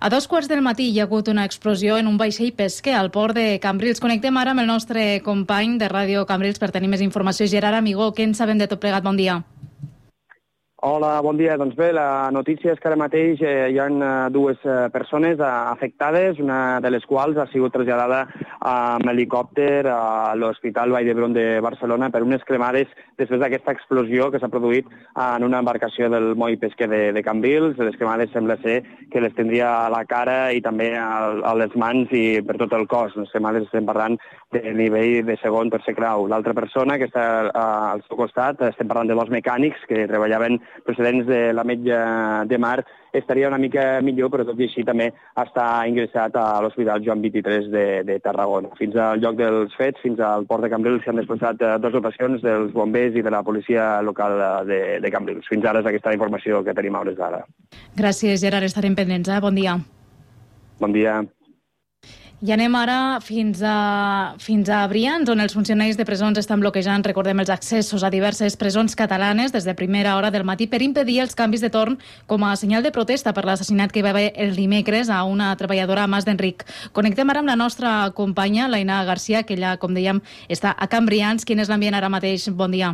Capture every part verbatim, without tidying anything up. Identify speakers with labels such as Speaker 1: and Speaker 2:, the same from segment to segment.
Speaker 1: A dos quarts del matí hi ha hagut una explosió en un vaixell pesquer al port de Cambrils. Connectem ara amb el nostre company de Ràdio Cambrils per tenir més informació. Gerard Amigó, què en sabem de tot plegat? Bon dia.
Speaker 2: Hola, bon dia. Doncs bé, la notícia és que ara mateix eh, hi ha eh, dues eh, persones eh, afectades, una de les quals ha sigut traslladada amb helicòpter a l'Hospital Vall d'Hebron de Barcelona per unes cremades després d'aquesta explosió que s'ha produït en una embarcació del moll pesquer de, de Cambrils. Les cremades sembla ser que les tindria a la cara i també a, a les mans i per tot el cos. Les cremades estem parlant de nivell de segon, tercer grau. L'altra persona que està a, al seu costat, estem parlant de dos mecànics que treballaven procedents de l'Ametlla de Mar, estaria una mica millor, però tot i així també està ingressat a l'Hospital Joan vint-i-tres de, de Tarragona. Fins al lloc dels fets, fins al port de Cambrils, s'han desplaçat dues dotacions dels bombers i de la policia local de, de Cambrils. Fins ara és aquesta informació que tenim a hores d'ara.
Speaker 1: Gràcies, Gerard. Estarem pendents. Eh? Bon dia.
Speaker 2: Bon dia.
Speaker 1: I anem ara fins a, fins a Brians, on els funcionaris de presons estan bloquejant, recordem, els accessos a diverses presons catalanes des de primera hora del matí per impedir els canvis de torn com a senyal de protesta per l'assassinat que hi va haver el dimecres a una treballadora a Mas d'Enric. Connectem ara amb la nostra companya, l'Aina Garcia, que ella, com dèiem, està a Can Brians. Quin és l'ambient ara mateix? Bon dia.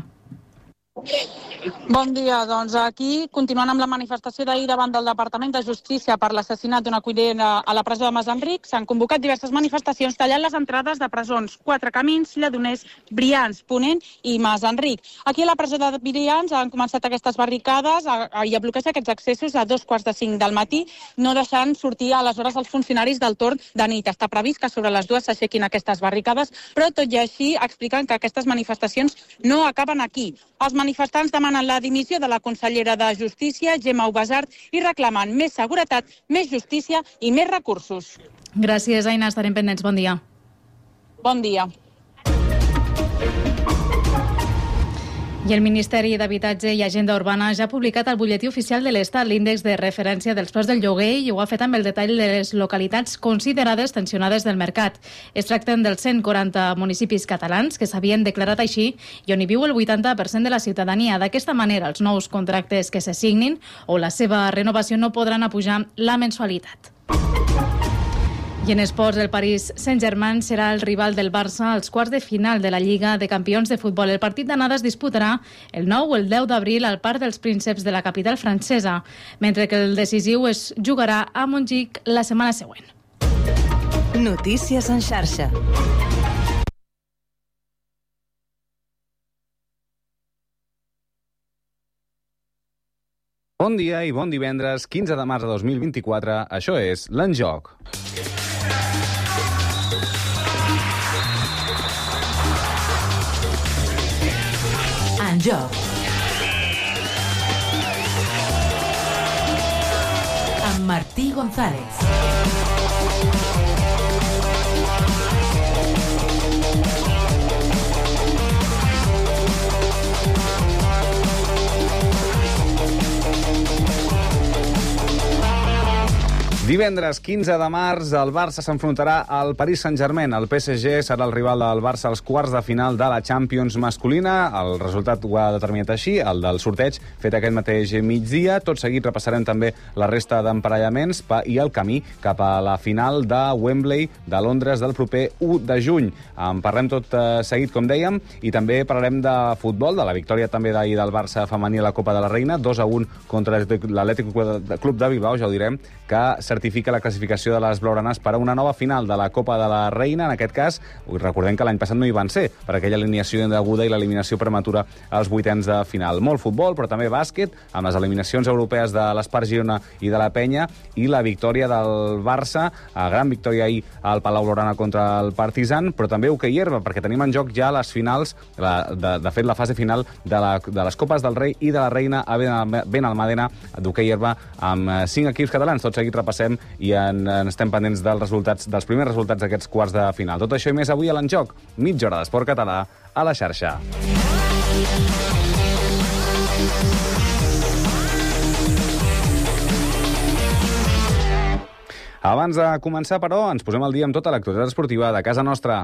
Speaker 3: Bon dia. Doncs aquí, continuant amb la manifestació d'ahir davant del Departament de Justícia per l'assassinat d'una cuidera a la presó de Mas d'Enric, s'han convocat diverses manifestacions tallant les entrades de presons Quatre Camins, Lledoners, Brians, Ponent i Mas d'Enric. Aquí a la presó de Brians han començat aquestes barricades a, a, i a bloquejar aquests accessos a dos quarts de cinc del matí, no deixant sortir aleshores els funcionaris del torn de nit. Està previst que sobre les dues s'aixequin aquestes barricades, però tot i així expliquen que aquestes manifestacions no acaben aquí. Els manifestants demanen la dimissió de la consellera de Justícia, Gemma Ubasart, i reclamen més seguretat, més justícia i més recursos.
Speaker 1: Gràcies, Aina. Estarem pendents. Bon dia.
Speaker 3: Bon dia.
Speaker 1: I el Ministeri d'Habitatge i Agenda Urbana ja ha publicat al butlletí oficial de l'Estat l'índex de referència dels preus del lloguer i ho ha fet amb el detall de les localitats considerades tensionades del mercat. Es tracten dels cent quaranta municipis catalans que s'havien declarat així i on hi viu el vuitanta per cent de la ciutadania. D'aquesta manera, els nous contractes que se signin o la seva renovació no podran apujar la mensualitat. I en esports, el Paris Saint-Germain serà el rival del Barça als quarts de final de la Lliga de Campions de Futbol. El partit d'anada es disputarà el nou o el deu d'abril al Parc dels Prínceps de la capital francesa, mentre que el decisiu es jugarà a Montjuïc la setmana següent.
Speaker 4: Notícies en xarxa.
Speaker 5: Bon dia i bon divendres, quinze de març de dos mil vint-i-quatre. Això és l'Enjoc.
Speaker 4: En joc. Amb Martí González.
Speaker 5: Divendres quinze de març, el Barça s'enfrontarà al Paris Saint-Germain. El P S G serà el rival del Barça als quarts de final de la Champions masculina. El resultat ho ha determinat així, el del sorteig fet aquest mateix migdia. Tot seguit repassarem també la resta d'emparellaments i el camí cap a la final de Wembley de Londres del proper u de juny. En parlem tot seguit, com dèiem, i també parlarem de futbol, de la victòria també d'ahir del Barça femení a la Copa de la Reina, dos a un contra l'Atlètic Club de Bilbao, ja ho direm, que certifica la classificació de les blaugranes per a una nova final de la Copa de la Reina. En aquest cas, recordem que l'any passat no hi van ser, per aquella alineació indeguda i l'eliminació prematura als vuitens de final. Molt futbol, però també bàsquet, amb les eliminacions europees de l'Espart Girona i de la Penya, i la victòria del Barça, a gran victòria ahir al Palau Blaugrana contra el Partizan, però també hoquei herba, perquè tenim en joc ja les finals, la, de, de fet la fase final de, la, de les Copes del Rei i de la Reina a Benalmàdena d'hoquei herba, amb cinc equips catalans. Tot seguit repassem i en, en estem pendents dels resultats, dels primers resultats d'aquests quarts de final. Tot això i més avui a l'Enjoc, mitja hora d'esport català a la xarxa. Abans de començar, però, ens posem al dia amb tota l'actualitat esportiva de casa nostra.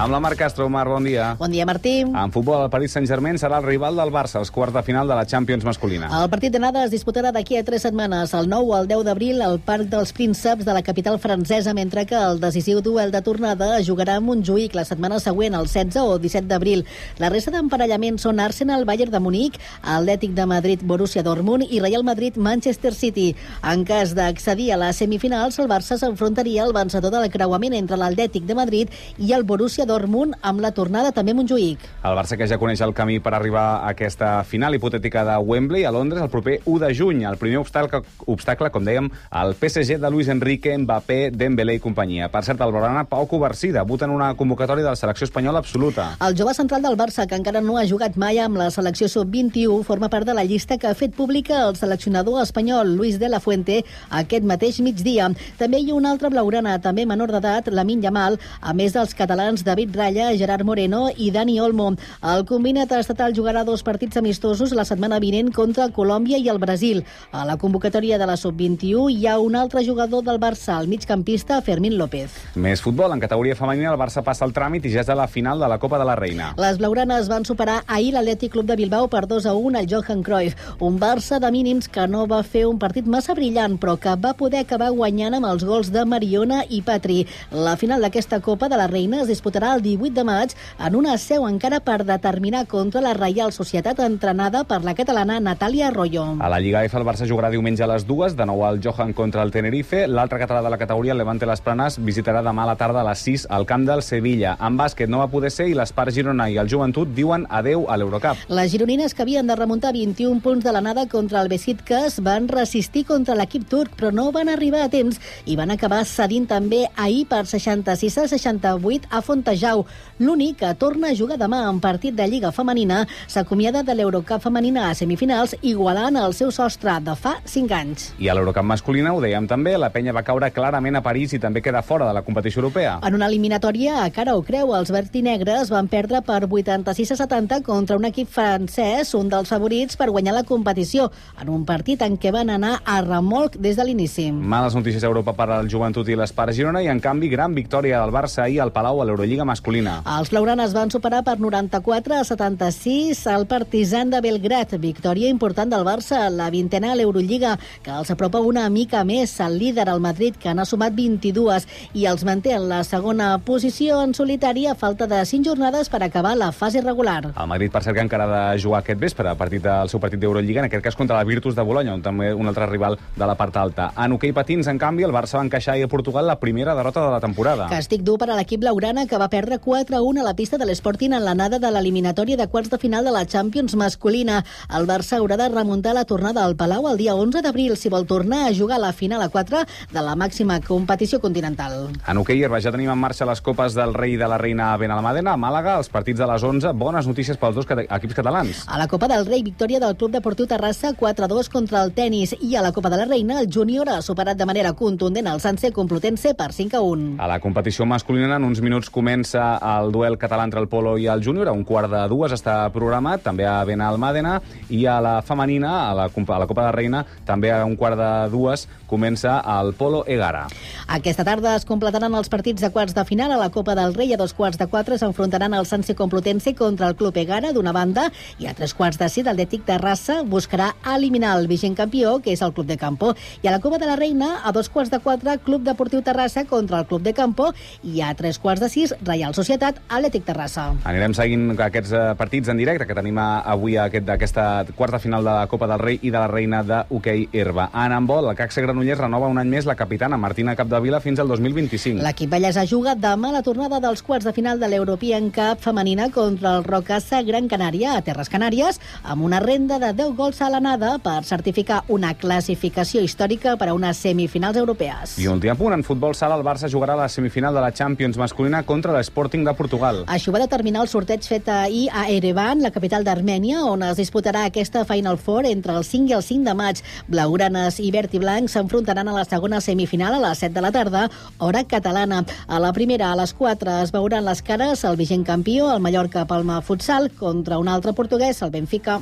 Speaker 5: Amb la Mar Castro. Mar, bon dia.
Speaker 6: Bon dia, Martí.
Speaker 5: En futbol, el Paris Saint-Germain serà el rival del Barça als quarts de final de la Champions masculina.
Speaker 6: El partit d'anada es disputarà d'aquí a tres setmanes, el nou al deu d'abril, al Parc dels Prínceps de la capital francesa, mentre que el decisiu duel de tornada es jugarà a Montjuïc la setmana següent, el setze o disset d'abril. La resta d'emparellaments són Arsenal, Bayern de Munic, Atlètic de Madrid, Borussia Dortmund i Real Madrid, Manchester City. En cas d'accedir a les semifinals, el Barça s'enfrontaria al vencedor del creuament entre l'Atlètic de Madrid i el Borussia Dortmund, amb la tornada també a Montjuïc.
Speaker 5: El Barça, que ja coneix el camí per arribar a aquesta final hipotètica de Wembley a Londres el proper u de juny. El primer obstacle, obstacle com dèiem, el P S G de Luis Enrique, Mbappé, Dembélé i companyia. Per cert, el blaugrana Pau Covarsí debuta en una convocatòria de la selecció espanyola absoluta.
Speaker 6: El jove central del Barça, que encara no ha jugat mai amb la selecció sub vint-i-u, forma part de la llista que ha fet pública el seleccionador espanyol Luis de la Fuente aquest mateix migdia. També hi ha un altre blaugrana, també menor d'edat, Lamine Yamal, a més dels catalans David Raya, Gerard Moreno i Dani Olmo. El combinat estatal jugarà dos partits amistosos la setmana vinent contra Colòmbia i el Brasil. A la convocatòria de la sub vint-i-u hi ha un altre jugador del Barça, el migcampista Fermín López.
Speaker 5: Més futbol. En categoria femenina, el Barça passa el tràmit i ja és a la final de la Copa de la Reina.
Speaker 6: Les blaugranes van superar ahir l'Atlètic Club de Bilbao per dos a un al Johan Cruyff. Un Barça de mínims que no va fer un partit massa brillant, però que va poder acabar guanyant amb els gols de Mariona i Patri. La final d'aquesta Copa de la Reina es disputarà el divuit de maig en una seu encara per determinar contra la Reial Societat, entrenada per la catalana Natàlia Arroyo.
Speaker 5: A la Lliga F, el Barça jugarà diumenge a les dues, de nou al Johan contra el Tenerife. L'altre català de la categoria, el Levante Las Planes, visitarà demà a la tarda a les sis al camp del Sevilla. En bàsquet no va poder ser i l'Espart Girona i el Joventut diuen adeu a l'Eurocup.
Speaker 6: Les gironines, que havien de remuntar vint-i-un punts de l'anada contra el Besiktas, van resistir contra l'equip turc, però no van arribar a temps i van acabar cedint també ahir per seixanta-sis a seixanta-vuit a Fontejau. L'únic que torna a jugar demà en partit de Lliga femenina s'acomiada de l'Eurocup femenina a semifinals, igualant el seu sostre de fa cinc anys.
Speaker 5: I a l'Eurocup masculina, ho dèiem també, la penya va caure clarament a París i també queda fora de la competició europea.
Speaker 6: En una eliminatòria a cara o creu, els vertinegres van perdre per vuitanta-sis a setanta contra un equip francès, un dels favorits per guanyar la competició, en un partit en què van anar a remolc des de l'inici.
Speaker 5: Males notícies a Europa per al Joventut i l'Espart Girona i, en canvi, gran victòria del Barça ahir al Palau a l'Eurolliga masculina.
Speaker 6: Els blaugranes van superar per noranta-quatre a setanta-sis el Partizan de Belgrat. Victòria important del Barça a la vintena a l'Eurolliga, que els apropa una mica més al líder, el Madrid, que n'ha sumat vint-i-dues i els manté en la segona posició en solitari a falta de cinc jornades per acabar la fase regular.
Speaker 5: El Madrid, per cert, que encara ha de jugar aquest vespre partit del seu partit d'Eurolliga, en aquest cas contra la Virtus de Bolonya, on també un altre rival de la part alta. En hoquei patins, en canvi, el Barça va encaixar ahir a Portugal la primera derrota de la temporada.
Speaker 6: Càstig dur per a l'equip blaugrana, que va perdre quatre a un a la pista de l'Sporting en l'anada de l'eliminatòria de quarts de final de la Champions masculina. El Barça haurà de remuntar la tornada al Palau el dia onze d'abril si vol tornar a jugar a la final a quatre de la màxima competició continental.
Speaker 5: En hoquei herba ja tenim en marxa les copes del Rei i de la Reina a Benalmàdena, a Màlaga, els partits de les onze. Bones notícies pels dos equips catalans.
Speaker 6: A la Copa del Rei, victòria del Club Deportiu Terrassa quatre a dos contra el tenis, i a la Copa de la Reina el júnior ha superat de manera contundent el Sanse Complutense per cinc a un.
Speaker 5: A la competició masculina, en uns minuts comença el duel català entre el Polo i el júnior. A un quart de dues està programat, també a Benalmàdena, i a la femenina, a la, a la Copa de la Reina, també a un quart de dues comença el Polo Egara.
Speaker 6: Aquesta tarda es completaran els partits de quarts de final. A la Copa del Rei, a dos quarts de quatre s'enfrontaran el Sanse Complutense contra el Club Egara d'una banda, i a tres quarts de sis l'Atlètic Terrassa buscarà eliminar el vigent campió, que és el Club de Campo. I a la Copa de la Reina, a dos quarts de quatre, Club Deportiu Terrassa contra el Club de Campo, i a tres quarts de sis, Reial Societat Atlètic Terrassa.
Speaker 5: Anirem seguint aquests partits en directe que tenim avui aquest, aquesta quarta final de la Copa del Rei i de la Reina de hoquei herba. En handbol, el C A C Granollers renova un any més la capitana Martina Capdevila fins al dos mil vint-i-cinc.
Speaker 6: L'equip bellesa juga demà la tornada dels quarts de final de l'European Cup femenina contra el Rocasa Gran Canària a Terres Canàries, amb una renda de deu gols a l'anada per certificar una classificació històrica per a unes semifinals europees.
Speaker 5: I un últim punt, en futbol sala, el Barça jugarà la semifinal de la Champions masculina contra l'Sporting de Portugal.
Speaker 6: Això va determinar el sorteig fet ahir a Erevan, la capital d'Armènia, on es disputarà aquesta Final Four entre el cinc i el cinc de maig. Blaugranes i verd i blanc s'enfrontaran a la segona semifinal a les set de la tarda, hora catalana. A la primera, a les quatre, es veuran les cares el vigent campió, el Mallorca Palma Futsal, contra un altre portuguès, el Benfica.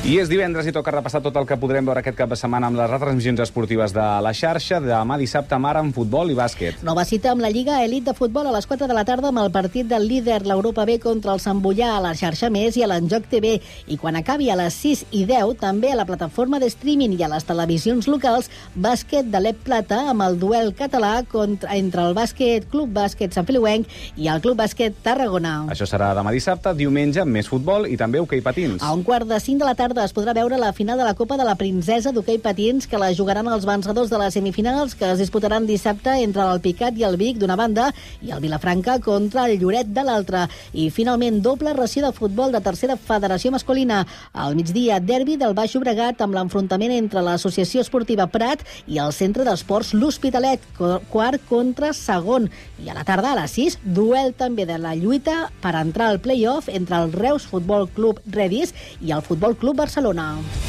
Speaker 5: I és divendres i toca repassar tot el que podrem veure aquest cap de setmana amb les retransmissions esportives de la xarxa. Demà dissabte, mar amb futbol i bàsquet.
Speaker 6: Nova cita amb la Lliga Elit de Futbol a les quatre de la tarda amb el partit del líder, l'Europa B, contra el Sant Boià a la xarxa Més i a l'Enjoc T V. I quan acabi a les sis i deu, també a la plataforma de streaming i a les televisions locals, bàsquet de l'E P Plata amb el duel català contra, entre el bàsquet Club Bàsquet Sant Feliuenc i el Club Bàsquet Tarragona.
Speaker 5: Això serà demà dissabte, diumenge, més futbol i també hoquei patins.
Speaker 6: A un quart de cinc de la tarda es podrà veure la final de la Copa de la Princesa d'hoquei patins, que la jugaran els vencedors de les semifinals, que es disputaran dissabte entre l'Alpicat i el Vic d'una banda i el Vilafranca contra el Lloret de l'altra. I finalment doble ració de futbol de tercera federació masculina. Al migdia, derbi del Baix Llobregat amb l'enfrontament entre l'Associació Esportiva Prat i el Centre d'Esports L'Hospitalet, quart contra segon. I a la tarda, a les sis, duel també de la lluita per entrar al play-off entre el Reus Futbol Club Redis i el Futbol Club Barcelona.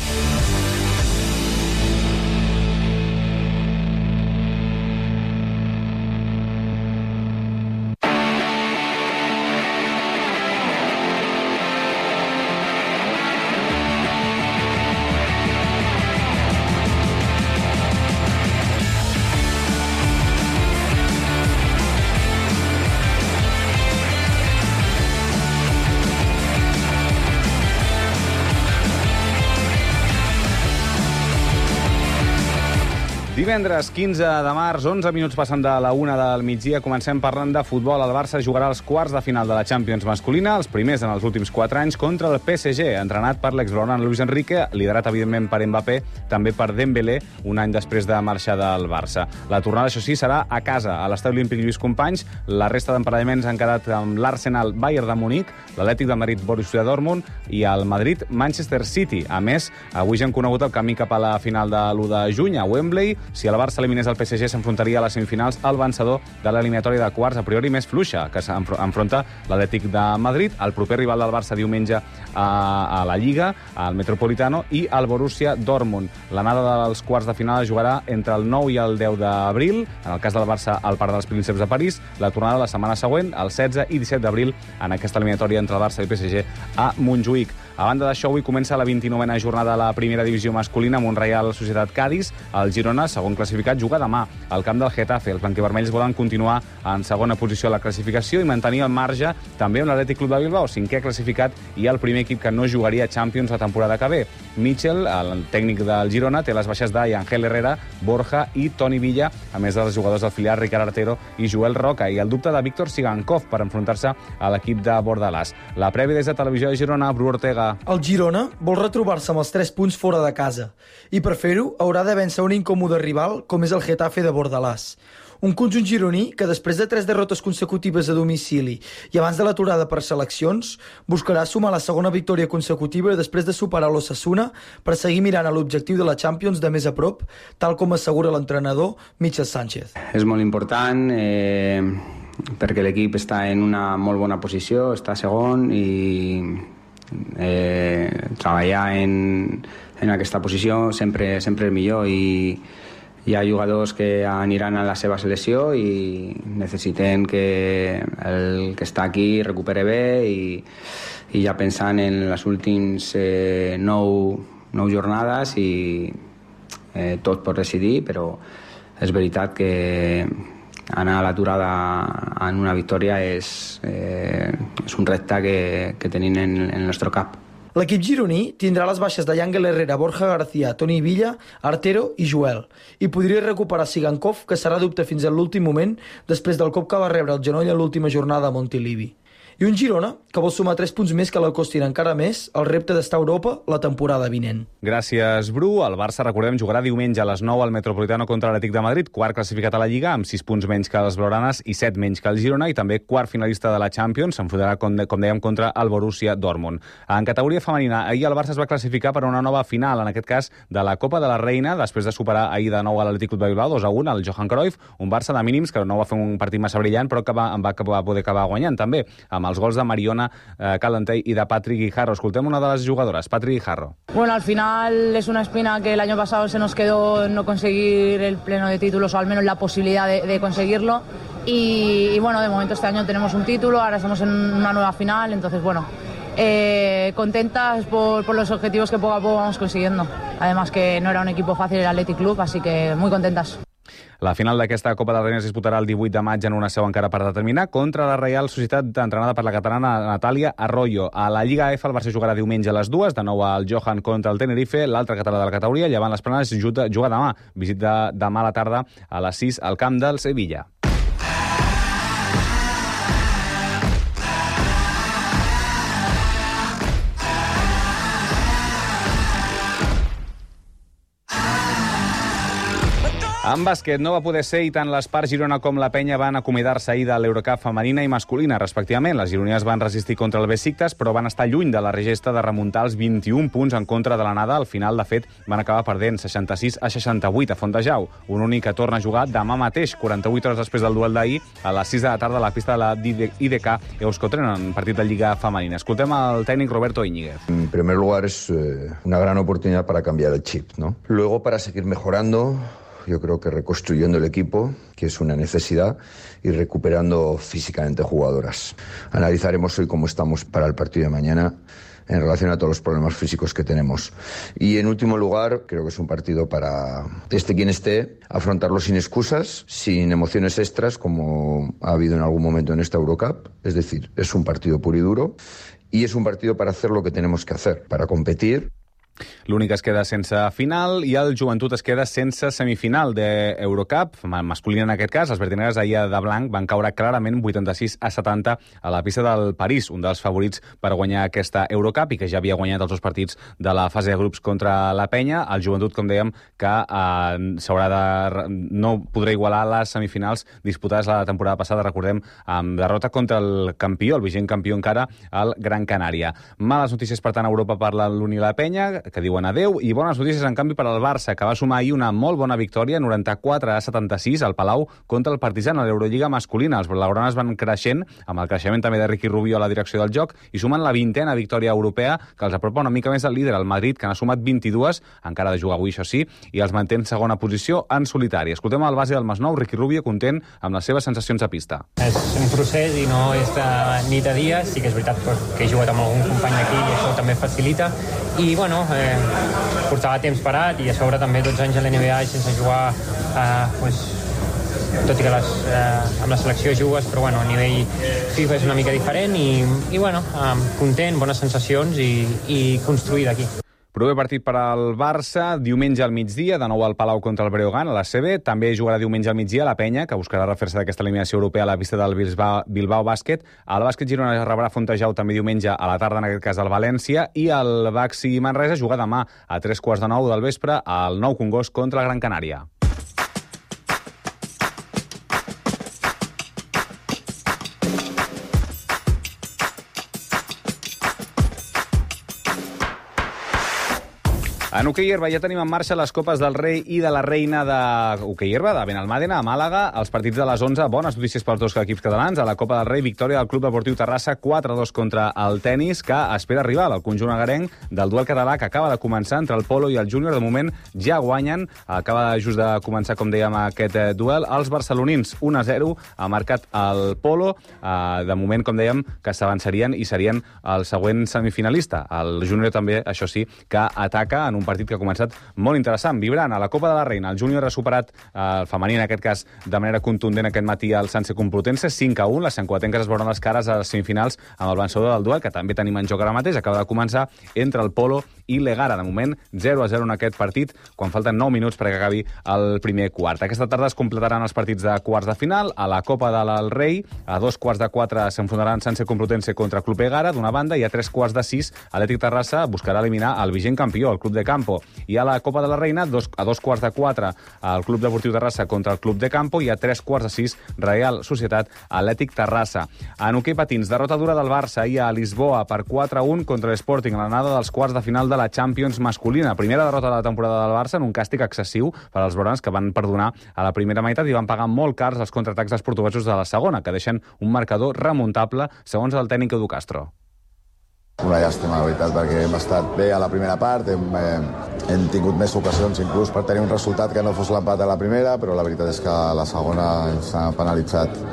Speaker 5: Divendres quinze de març, onze minuts passant de la una del migdia, comencem parlant de futbol. El Barça jugarà els quarts de final de la Champions masculina, els primers en els últims quatre anys, contra el P S G, entrenat per l'exblaugrana Luis Enrique, liderat evidentment per Mbappé, també per Dembélé, un any després de marxar del Barça. La tornada, això sí, serà a casa, a l'Estadi Olímpic Lluís Companys. La resta d'emparellaments han quedat amb l'Arsenal Bayern de Munic, l'Atlètic de Madrid Borussia Dortmund i el Madrid Manchester City. A més, avui ja han conegut el camí cap a la final de l'u de juny a Wembley. Si el Barça eliminés el P S G, s'enfrontaria a les semifinals al vencedor de l'eliminatòria de quarts, a priori més fluixa, que s'enfronta l'Atlètic de Madrid, el proper rival del Barça diumenge a, a la Lliga, al Metropolitano, i el Borussia Dortmund. L'anada dels quarts de final es jugarà entre el nou i el deu d'abril, en el cas del Barça al Parc dels Prínceps de París, la tornada la setmana següent, el setze i disset d'abril, en aquesta eliminatòria entre el Barça i el P S G a Montjuïc. A banda d'això, avui comença la vint-i-novena jornada de la primera divisió masculina amb un Reial Societat Cádiz. El Girona, segon classificat, juga demà al camp del Getafe. Els blanquivermells volen continuar en segona posició a la classificació i mantenir el marge també amb l'Atlètic Club de Bilbao, cinquè classificat i el primer equip que no jugaria Champions la temporada que ve. Michel, el tècnic del Girona, té les baixes d'Ángel Herrera, Borja i Toni Villa, a més dels jugadors del filial Ricard Artero i Joel Roca, i el dubte de Víctor Sigankov per enfrontar-se a l'equip de Bordalàs. La prèvia des de Televisió de Girona, Bru Ortega.
Speaker 7: El Girona vol retrobar-se amb els tres punts fora de casa i per fer-ho haurà de vèncer un incòmode rival com és el Getafe de Bordalàs. Un conjunt gironí que després de tres derrotes consecutives a domicili i abans de l'aturada per seleccions buscarà sumar la segona victòria consecutiva després de superar l'Osasuna per seguir mirant a l'objectiu de la Champions de més a prop, tal com assegura l'entrenador Michel Sánchez.
Speaker 8: És molt important eh, perquè l'equip està en una molt bona posició, està segon i Eh, treballar en, en aquesta posició sempre, sempre és millor i hi ha jugadors que aniran a la seva selecció i necessiten que el que està aquí recupere bé i, i ja pensant en les últims eh, nou, nou jornades i eh, tot pot decidir, però és veritat que anar a l'aturada en una victòria és, eh, és un repte que, que tenim en, en el nostre cap.
Speaker 7: L'equip gironí tindrà les baixes de Ángel Herrera, Borja García, Toni Villa, Artero i Joel, i podria recuperar Sigankov, que serà dubte fins a l'últim moment després del cop que va rebre el genoll a l'última jornada a Montilivi. I un Girona que vol sumar tres punts més que l'acostin encara més el repte d'estar a Europa la temporada vinent.
Speaker 5: Gràcies, Bru. El Barça, recordem, jugarà diumenge a les nou al Metropolitano contra l'Atlètic de Madrid, quart classificat a la Lliga, amb sis punts menys que els blaugranes i set menys que el Girona, i també quart finalista de la Champions, s'enfrontarà, com, com dèiem, contra el Borussia Dortmund. En categoria femenina, ahir el Barça es va classificar per una nova final, en aquest cas de la Copa de la Reina, després de superar ahir de nou a l'Atlètic Club de Bilbao, dos a un, al Johan Cruyff, un Barça de mínims que no va fer un partit massa brillant, però que va, va, va poder acabar guanyant també, amb els gols de Mariona eh, Calentei y de Patrick Guijarro. Escoltem una de las jugadoras, Patrick Guijarro.
Speaker 9: Bueno, al final es una espina que el año pasado se nos quedó no conseguir el pleno de títulos, o al menos la posibilidad de, de conseguirlo. Y, y bueno, de momento este año tenemos un título, ahora estamos en una nueva final, entonces bueno, eh, contentas por, por los objetivos que poco a poco vamos consiguiendo. Además que no era un equipo fácil el Athletic Club, así que muy contentas.
Speaker 5: La final d'aquesta Copa del Rei es disputarà el divuit de maig en una seu encara per determinar contra la Reial Societat, entrenada per la catalana Natàlia Arroyo. A la Lliga F el Barça jugarà diumenge a les dues, de nou al Johan contra el Tenerife, l'altre català de la categoria, llevant les Planes juga demà, visita demà a la tarda a les sis al camp del Sevilla. En bàsquet no va poder ser i tant l'Espart Girona com la Penya van acomiadar-se ahir de l'Eurocup femenina i masculina, respectivament. Les gironines van resistir contra el Besiktas, però van estar lluny de la regesta de remuntar els vint-i-un punts en contra de l'anada. Al final, de fet, van acabar perdent seixanta-sis a seixanta-vuit a Fontejau. Un únic que torna a jugar demà mateix, quaranta-vuit hores després del duel d'ahir, a les sis de la tarda a la pista de la I D K Euskotren, en partit de Lliga femenina. Escoltem el tècnic Roberto Íñiguez.
Speaker 10: En primer lugar, es eh, una gran oportunidad para cambiar el chip, ¿no? Luego, para seguir mejorando, yo creo que reconstruyendo el equipo, que es una necesidad, y recuperando físicamente jugadoras. Analizaremos hoy cómo estamos para el partido de mañana en relación a todos los problemas físicos que tenemos. Y en último lugar, creo que es un partido para, esté quien esté, afrontarlo sin excusas, sin emociones extras, como ha habido en algún momento en esta Eurocup. Es decir, es un partido puro y duro, y es un partido para hacer lo que tenemos que hacer, para competir.
Speaker 5: L'únic es queda sense final i el Joventut es queda sense semifinal d'Eurocup, masculina en aquest cas. Les verdineres ahir de blanc van caure clarament vuitanta-sis a setanta a la pista del París, un dels favorits per guanyar aquesta Eurocup i que ja havia guanyat els dos partits de la fase de grups contra la Penya. El Joventut, com dèiem, que eh, s'haurà de... no podrà igualar les semifinals disputades la temporada passada, recordem, amb derrota contra el campió, el vigent campió encara, el Gran Canària. Males notícies, per tant, a Europa per l'Uni i la Penya, que diuen adeu, i bones notícies, en canvi, per al Barça, que va sumar ahir una molt bona victòria, noranta-quatre a setanta-sis, al Palau, contra el Partizan a l'Eurolliga masculina. Els blaugranes van creixent, amb el creixement també de Ricky Rubio a la direcció del joc, i sumen la vintena victòria europea, que els apropa una mica més al líder, el Madrid, que n'ha sumat vint-i-dues, encara de jugar avui, això sí, i els manté en segona posició en solitari. Escoltem el base del Masnou, Ricky Rubio, content amb les seves sensacions a pista.
Speaker 11: És un procés i no és de nit a dia. Sí que és veritat que he jugat amb algun company aquí i això també facilita. I, bueno, eh, portava temps parat i a sobre també dotze anys a l'N B A sense jugar, eh, pues, tot i que les, eh, amb la selecció jugues, però bueno, a nivell FIFA és una mica diferent i, i bueno, eh, content, bones sensacions i, i construir d'aquí.
Speaker 5: Proper partit per al Barça, diumenge al migdia, de nou al Palau contra el Breogán, a la C B. També jugarà diumenge al migdia la Penya, que buscarà refer-se d'aquesta eliminació europea a la pista del Bilbao, Bilbao Bàsquet. El Bàsquet Girona rebrà Fontejau també diumenge a la tarda, en aquest cas al València, i el Baxi Manresa juga demà a tres quarts de nou del vespre al Nou Congost contra el Gran Canària. En hoquei herba ja tenim en marxa les Copes del Rei i de la Reina d'hoquei herba de Benalmàdena, a Màlaga. Els partits de les onze, bones notícies pels dos equips catalans. A la Copa del Rei, victòria del Club Deportiu Terrassa quatre a dos contra el tenis, que espera rival, el conjunt agarenc, del duel català que acaba de començar entre el Polo i el Júnior. De moment ja guanyen. Acaba just de començar, com dèiem, aquest duel. Els barcelonins, un a zero, ha marcat el Polo. De moment, com dèiem, que s'avançarien i serien el següent semifinalista. El Júnior també, això sí, que ataca en un partit que ha començat molt interessant, vibrant. A la Copa de la Reina, el Júnior ha superat eh, el femení, en aquest cas, de manera contundent aquest matí al Sanse Complutense, cinc a un. Les santcugatenques es veuran les cares a les semifinals amb el vencedor del duel, que també tenim en joc ara mateix. Acaba de començar entre el Polo i l'Egara. De moment, zero a zero en aquest partit, quan falten nou minuts perquè acabi el primer quart. Aquesta tarda es completaran els partits de quarts de final. A la Copa del Rei, a dos quarts de quatre s'enfrontaran Sanse Complutense contra Club Egara, d'una banda, i a tres quarts de sis, Atlètic Terrassa buscarà eliminar el vigent campió, el Club de Campo. I a la Copa de la Reina, dos, a dos quarts de quatre, el Club Deportiu Terrassa contra el Club de Campo, i a tres quarts de sis, Real Societat Atlètic Terrassa. En hoquei patins, derrota dura del Barça ahir a Lisboa per quatre a un contra l'Sporting, a l'anada dels quarts de final de la Champions masculina. Primera derrota de la temporada del Barça en un càstig excessiu per als blaugranes, que van perdonar a la primera meitat i van pagar molt cars els contraatacs dels portuguesos de la segona, que deixen un marcador remuntable, segons el tècnic Edu Castro.
Speaker 12: Una llàstima, la veritat, perquè hem estat bé a la primera part, hem, eh, hem tingut més ocasions inclús per tenir un resultat que no fos l'empat a la primera, però la veritat és que a la segona ens ha penalitzat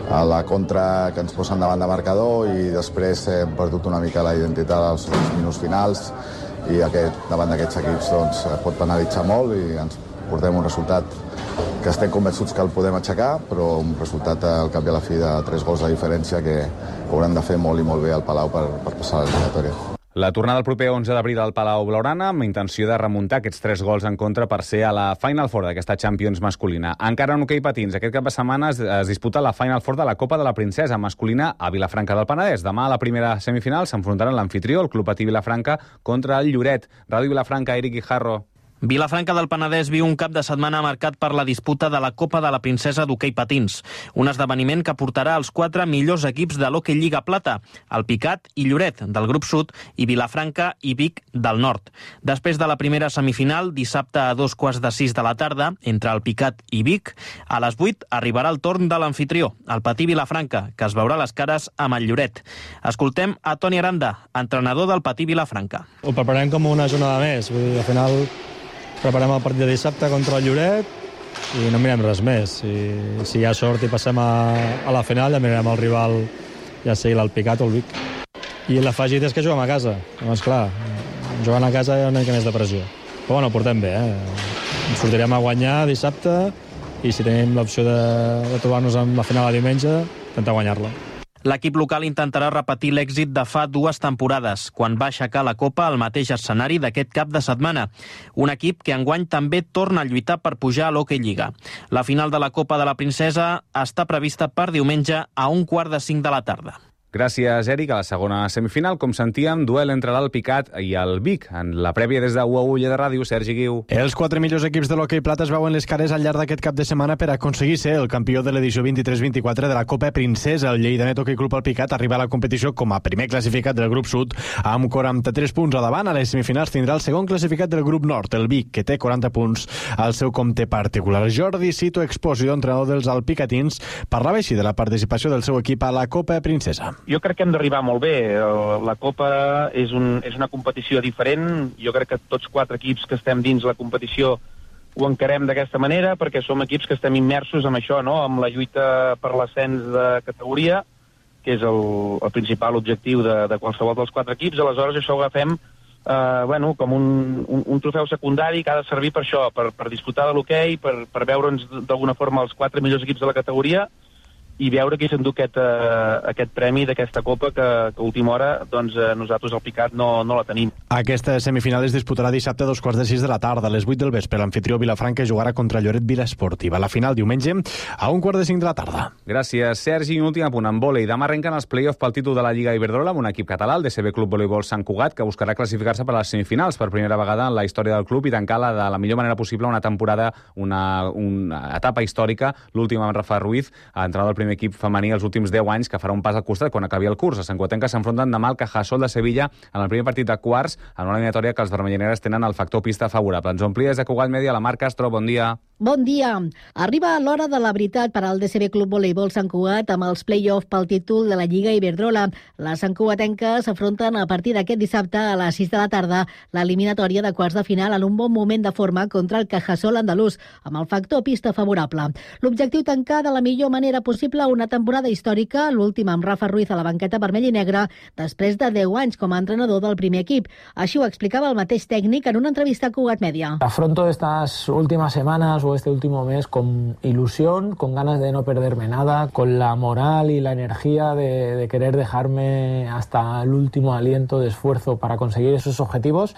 Speaker 12: a la contra que ens posen davant de marcador i després hem perdut una mica la identitat als minuts finals i aquest, davant d'aquests equips doncs, pot penalitzar molt i ens portem un resultat que estem convençuts que el podem aixecar, però un resultat al cap i a la fi de tres gols de diferència que haurem de fer molt i molt bé al Palau per, per passar a l'eliminatòria.
Speaker 5: La tornada el proper onze d'abril al Palau Blaugrana amb intenció de remuntar aquests tres gols en contra per ser a la Final Four d'aquesta Champions masculina. Encara en hoquei patins, aquest cap de setmana es, es disputa la Final Four de la Copa de la Princesa masculina a Vilafranca del Penedès. Demà a la primera semifinal s'enfrontaran l'anfitrió, el Club Patí Vilafranca, contra el Lloret. Ràdio Vilafranca, Eric Guijarro.
Speaker 13: Vilafranca del Penedès viu un cap de setmana marcat per la disputa de la Copa de la Princesa d'hoquei patins, un esdeveniment que portarà els quatre millors equips de l'Hockey Lliga Plata, el Picat i Lloret, del grup sud, i Vilafranca i Vic, del nord. Després de la primera semifinal, dissabte a dos quarts de sis de la tarda, entre el Picat i Vic, a les vuit arribarà el torn de l'anfitrió, el Patí Vilafranca, que es veurà les cares amb el Lloret. Escoltem a Toni Aranda, entrenador del Patí Vilafranca.
Speaker 14: Ho preparem com una jornada més, vull dir, al final preparem el partit de dissabte contra el Lloret i no mirem res més. I, si hi ha sort i passem a, a la final, ja mirarem el rival, ja sigui el Picat o el Vic. I l'afegit és que juguem a casa. Doncs clar, jugant a casa hi ha una mica més de pressió. Però bueno, portem bé, eh? Ens sortirem a guanyar dissabte i si tenim l'opció de, de trobar-nos amb la final a diumenge, intentar guanyar-la.
Speaker 13: L'equip local intentarà repetir l'èxit de fa dues temporades, quan va aixecar la Copa al mateix escenari d'aquest cap de setmana. Un equip que enguany també torna a lluitar per pujar a l'Hockey Lliga. La final de la Copa de la Princesa està prevista per diumenge a un quart de cinc de la tarda.
Speaker 5: Gràcies, Eric. A la segona semifinal, com sentíem, duel entre l'Alpicat i el Vic. En la prèvia des de U A U de Ràdio, Sergi Guiu.
Speaker 15: Els quatre millors equips de l'hoquei plata es veuen les cares al llarg d'aquest cap de setmana per aconseguir ser el campió de l'edició vint-i-tres vint-i-quatre de la Copa Princesa. El Lleida Hockey Club Alpicat arriba a la competició com a primer classificat del grup sud amb quaranta-tres punts a davant. A les semifinals tindrà el segon classificat del grup nord, el Vic, que té quaranta punts al seu compte particular. Jordi Cito, Exposició, entrenador dels alpicatins, parlava així de la participació del seu equip a la Copa Princesa.
Speaker 16: Jo crec que hem d'arribar molt bé. La Copa és, un, és una competició diferent. Jo crec que tots quatre equips que estem dins la competició ho encarem d'aquesta manera, perquè som equips que estem immersos en això, no? Amb la lluita per l'ascens de categoria, que és el, el principal objectiu de, de qualsevol dels quatre equips. Aleshores això ho agafem eh, bueno, com un, un, un trofeu secundari que ha de servir per això, per, per disputar de l'hoquei, per, per veure'ns d'alguna forma els quatre millors equips de la categoria i veure qui s'endú aquest, uh, aquest premi d'aquesta Copa que, que a última hora doncs, uh, nosaltres al Picat no, no la tenim.
Speaker 15: Aquesta semifinal es disputarà dissabte a dos quarts de sis de la tarda. A les vuit del vespre l'anfitrió Vilafranca jugarà contra Lloret Vila Esportiva. La final diumenge a un quart de cinc de la tarda.
Speaker 5: Gràcies, Sergi. Un últim apunt en vòlei. Demà arrenquen els play-off pel títol de la Lliga Iberdrola amb un equip català, el D C B Club Voleibol Sant Cugat, que buscarà classificar-se per a les semifinals per primera vegada en la història del club i tancar la de la millor manera possible una temporada, una, una etapa històrica, l'última amb Rafa Ruiz, entrenador del primer equip femení els últims deu anys, que farà un pas al costat quan acabi el curs. A Sant Cugatenca s'enfronten demà al Cajasol de Sevilla en el primer partit de quarts, en una eliminatòria que els vermelleneres tenen el factor pista favorable. Ens omplia des de Cugat Mèdia la Mar Castro. Bon dia.
Speaker 6: Bon dia. Arriba l'hora de la veritat per al D C B Club Voleibol Sant Cugat amb els play-off pel títol de la Lliga Iberdrola. Les santcugatenques s'afronten a partir d'aquest dissabte a les sis de la tarda l'eliminatòria de quarts de final en un bon moment de forma contra el Cajasol andalús, amb el factor pista favorable. L'objectiu tancar de la millor manera possible una temporada històrica, l'última amb Rafa Ruiz a la banqueta vermella i negra, després de deu anys com a entrenador del primer equip. Així ho explicava el mateix tècnic en una entrevista a Cugat Mèdia.
Speaker 17: Afronto estas últimas semanas o este último mes con ilusión, con ganas de no perderme nada, con la moral y la energía de, de querer dejarme hasta el último aliento de esfuerzo para conseguir esos objetivos.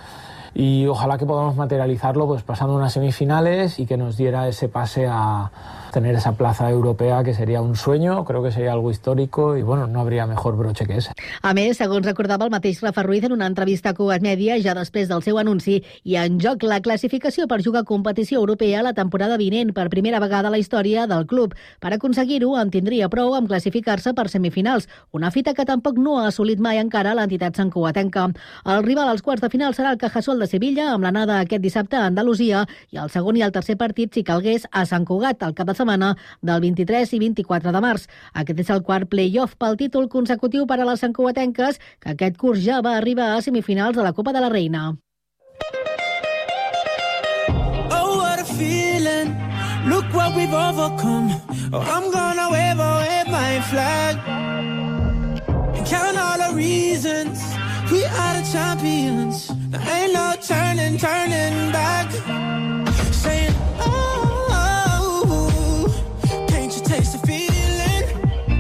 Speaker 17: Y ojalá que podamos materializarlo pues pasando unas semifinales y que nos diera ese pase a tener esa plaza europea, que sería un sueño, creo que sería algo histórico y bueno, no habría mejor broche que ese.
Speaker 6: A més, segons recordava el mateix Rafa Ruiz en una entrevista a Cugat Mèdia, ja després del seu anunci, i en joc la classificació per jugar competició europea la temporada vinent per primera vegada a la història del club. Per aconseguir-ho, en tindria prou amb classificar-se per semifinals, una fita que tampoc no ha assolit mai encara l'entitat santcugatenca. El rival als quarts de final serà el Cajasol de Sevilla, amb l'anada aquest dissabte a Andalusia, i el segon i el tercer partit, si calgués, a Sant Cugat, al cap de setmana del vint-i-tres i vint-i-quatre de març. Aquest és el quart play-off pel títol consecutiu per a les santcugatenques, que aquest curs ja va arribar a semifinals de la Copa de la Reina.
Speaker 18: Oh, what a feeling. Look what we've overcome. Oh, I'm gonna wave, oh, wave my same flag. And count all the reasons we are the champions. There ain't no turning, turning back. Saying, oh, oh, can't you taste the feeling,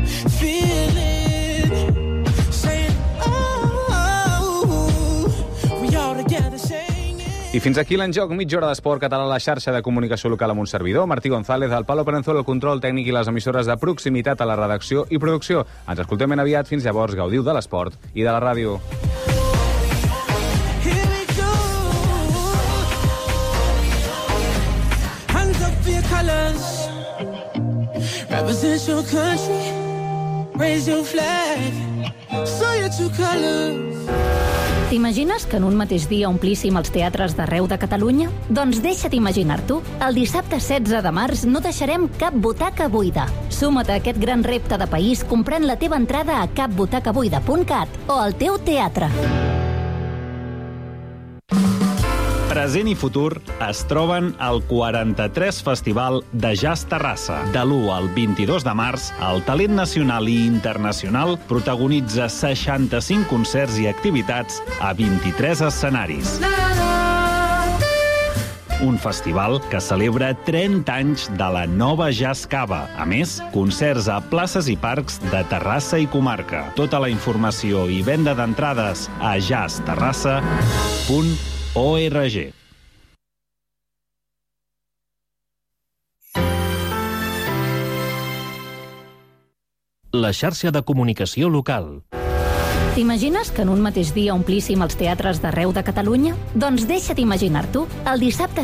Speaker 18: feeling. Saying, oh, oh, we all together saying it.
Speaker 5: I fins aquí l'enjoc, mitja hora d'esport català a la xarxa de comunicació local amb un servidor, Martí González, el Palo Perenzuelo, el control tècnic i les emissores de proximitat a la redacció i producció. Ens escoltem ben aviat, fins llavors gaudiu de l'esport i de la ràdio.
Speaker 18: Colors represent your country, raise your flag, so your two colors.
Speaker 19: T'imagines que en un mateix dia omplíssim els teatres d'arreu de Catalunya? Doncs deixa't imaginar-t'ho. El dissabte setze de març no deixarem cap butaca buida. Suma't a aquest gran repte de país comprant la teva entrada a cap butaca buida punt cat o al teu teatre.
Speaker 20: Present i futur es troben al quaranta-tres Festival de Jazz Terrassa. De l'u al vint-i-dos de març, el talent nacional i internacional protagonitza seixanta-cinc concerts i activitats a vint-i-tres escenaris. Un festival que celebra trenta anys de la nova Jazz Cava. A més, concerts a places i parcs de Terrassa i comarca. Tota la informació i venda d'entrades a jazz terrassa punt org.
Speaker 21: La xarxa de comunicació local.
Speaker 19: T'imagines que en un mateix dia omplíssim els teatres d'arreu de Catalunya? Doncs deixa't imaginar-t'ho. El dissabte...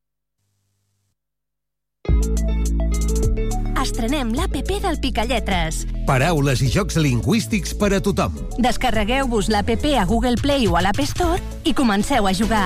Speaker 22: Estrenem l'A P P del Picalletres.
Speaker 23: Paraules i jocs lingüístics per a tothom.
Speaker 22: Descarregueu-vos l'A P P a Google Play o a l'App Store i comenceu a jugar.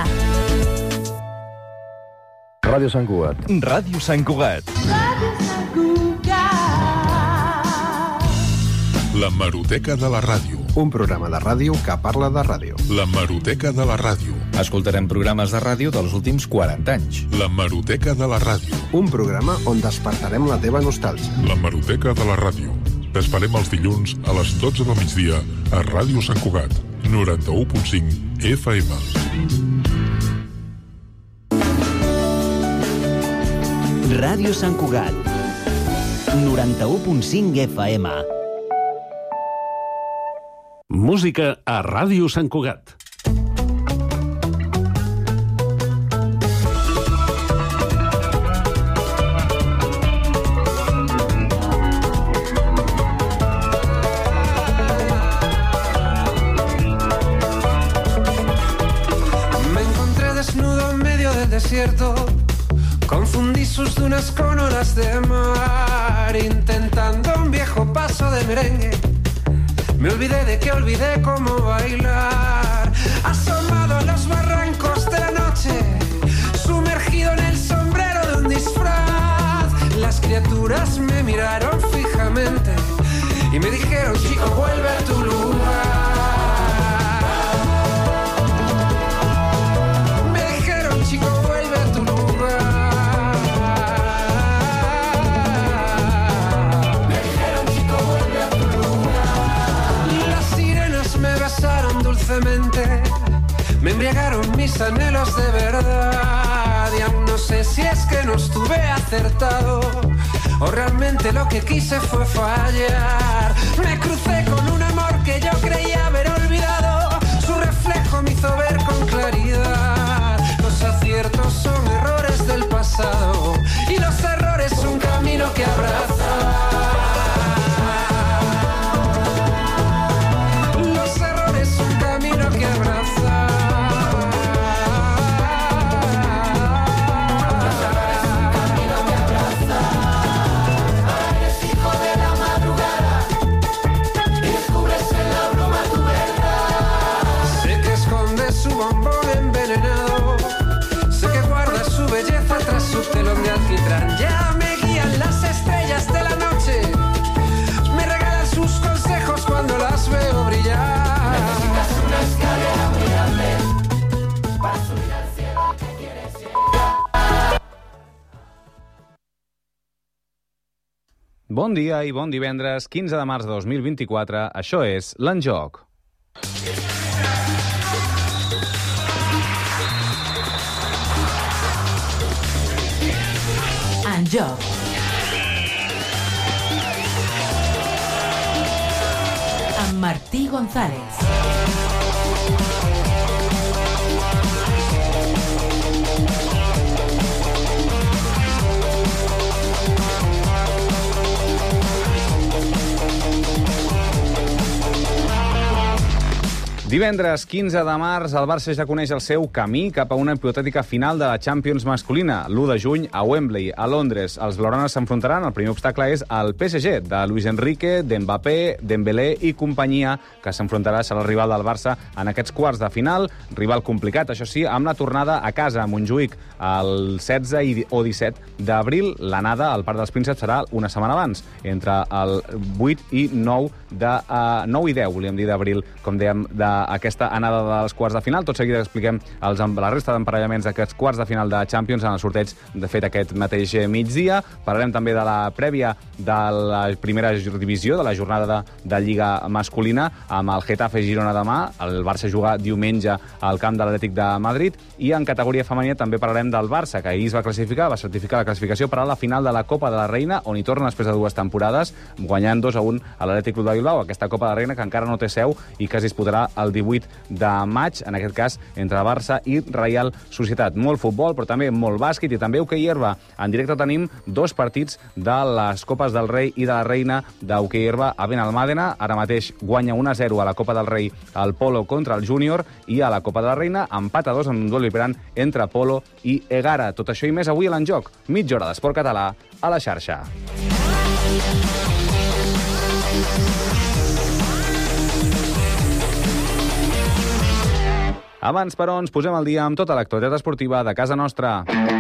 Speaker 24: Ràdio Sant Cugat.
Speaker 23: Ràdio Sant Cugat.
Speaker 18: Ràdio Sant Cugat.
Speaker 25: La Hemeroteca de la Ràdio.
Speaker 24: Un programa de ràdio que parla de ràdio.
Speaker 25: La Hemeroteca de la Ràdio.
Speaker 23: Escoltarem programes de ràdio dels últims quaranta anys.
Speaker 25: La Hemeroteca de la Ràdio.
Speaker 24: Un programa on despertarem la teva nostàlgia.
Speaker 25: La Hemeroteca de la Ràdio. T'esperem els dilluns a les dotze del migdia a Ràdio Sant Cugat, noranta-u punt cinc F M.
Speaker 26: Ràdio Sant Cugat, noranta-u punt cinc F M.
Speaker 21: Música a Ràdio Sant Cugat.
Speaker 18: Me encontré desnudo en medio del desierto. Confundí sus dunas con olas de mar, intentando un viejo paso de merengue. Me olvidé de que olvidé cómo bailar. Asomado a los barrancos de la noche, sumergido en el sombrero de un disfraz, las criaturas me miraron fijamente y me dijeron: chico, vuelve a tu lugar. Me embriagaron mis anhelos de verdad y aún no sé si es que no estuve acertado o realmente lo que quise fue fallar. Me crucé con un amor que yo creía haber olvidado, su reflejo me hizo ver con claridad. Los aciertos son errores del pasado y los errores un camino que abraza. Descubres en la bruma tu verdad.
Speaker 5: Bon dia i bon divendres, quinze de març de dos mil vint-i-quatre. Això és l'Enjoc.
Speaker 1: Enjoc. Amb Martí González.
Speaker 5: Divendres quinze de març, el Barça ja coneix el seu camí cap a una hipotètica final de la Champions masculina. l'u de juny, a Wembley, a Londres. Els blaugranes s'enfrontaran. El primer obstacle és el P S G, de Luis Enrique, d'Mbappé, Dembélé i companyia, que s'enfrontarà, serà el rival del Barça en aquests quarts de final. Rival complicat, això sí, amb la tornada a casa, a Montjuïc, el setze o disset d'abril. L'anada al Parc dels Prínceps serà una setmana abans, entre el vuit i nou de uh, nou i deu, volíem dir, d'abril, com dèiem, d'aquesta anada dels quarts de final. Tot seguit expliquem els, la resta d'emparellaments d'aquests quarts de final de Champions en el sorteig, de fet, aquest mateix migdia. Parlarem també de la prèvia de la primera divisió, de la jornada de, de Lliga masculina, amb el Getafe Girona demà. El Barça juga diumenge al camp de l'Atlètic de Madrid. I en categoria femenina també parlarem del Barça, que ahir es va classificar, va certificar la classificació per a la final de la Copa de la Reina, on hi torna després de dues temporades, guanyant dos a un a l'Atlètic Club de Bilbao, aquesta Copa de la Reina que encara no té seu i que es disputarà el divuit de maig, en aquest cas entre Barça i Reial Societat. Molt futbol, però també molt bàsquet i també hoquei herba. En directe tenim dos partits de les Copes del Rei i de la Reina d'hoquei herba a Benalmàdena. Ara mateix guanya un a zero a la Copa del Rei el Polo contra el Júnior i a la Copa de la Reina empat a dos en un duel vibrant entre Polo i Egara. Tot això i més avui a l'Enjoc. Mitja hora d'esport català a la xarxa. Abans, però, ens posem al dia amb tota l'actualitat esportiva de casa nostra.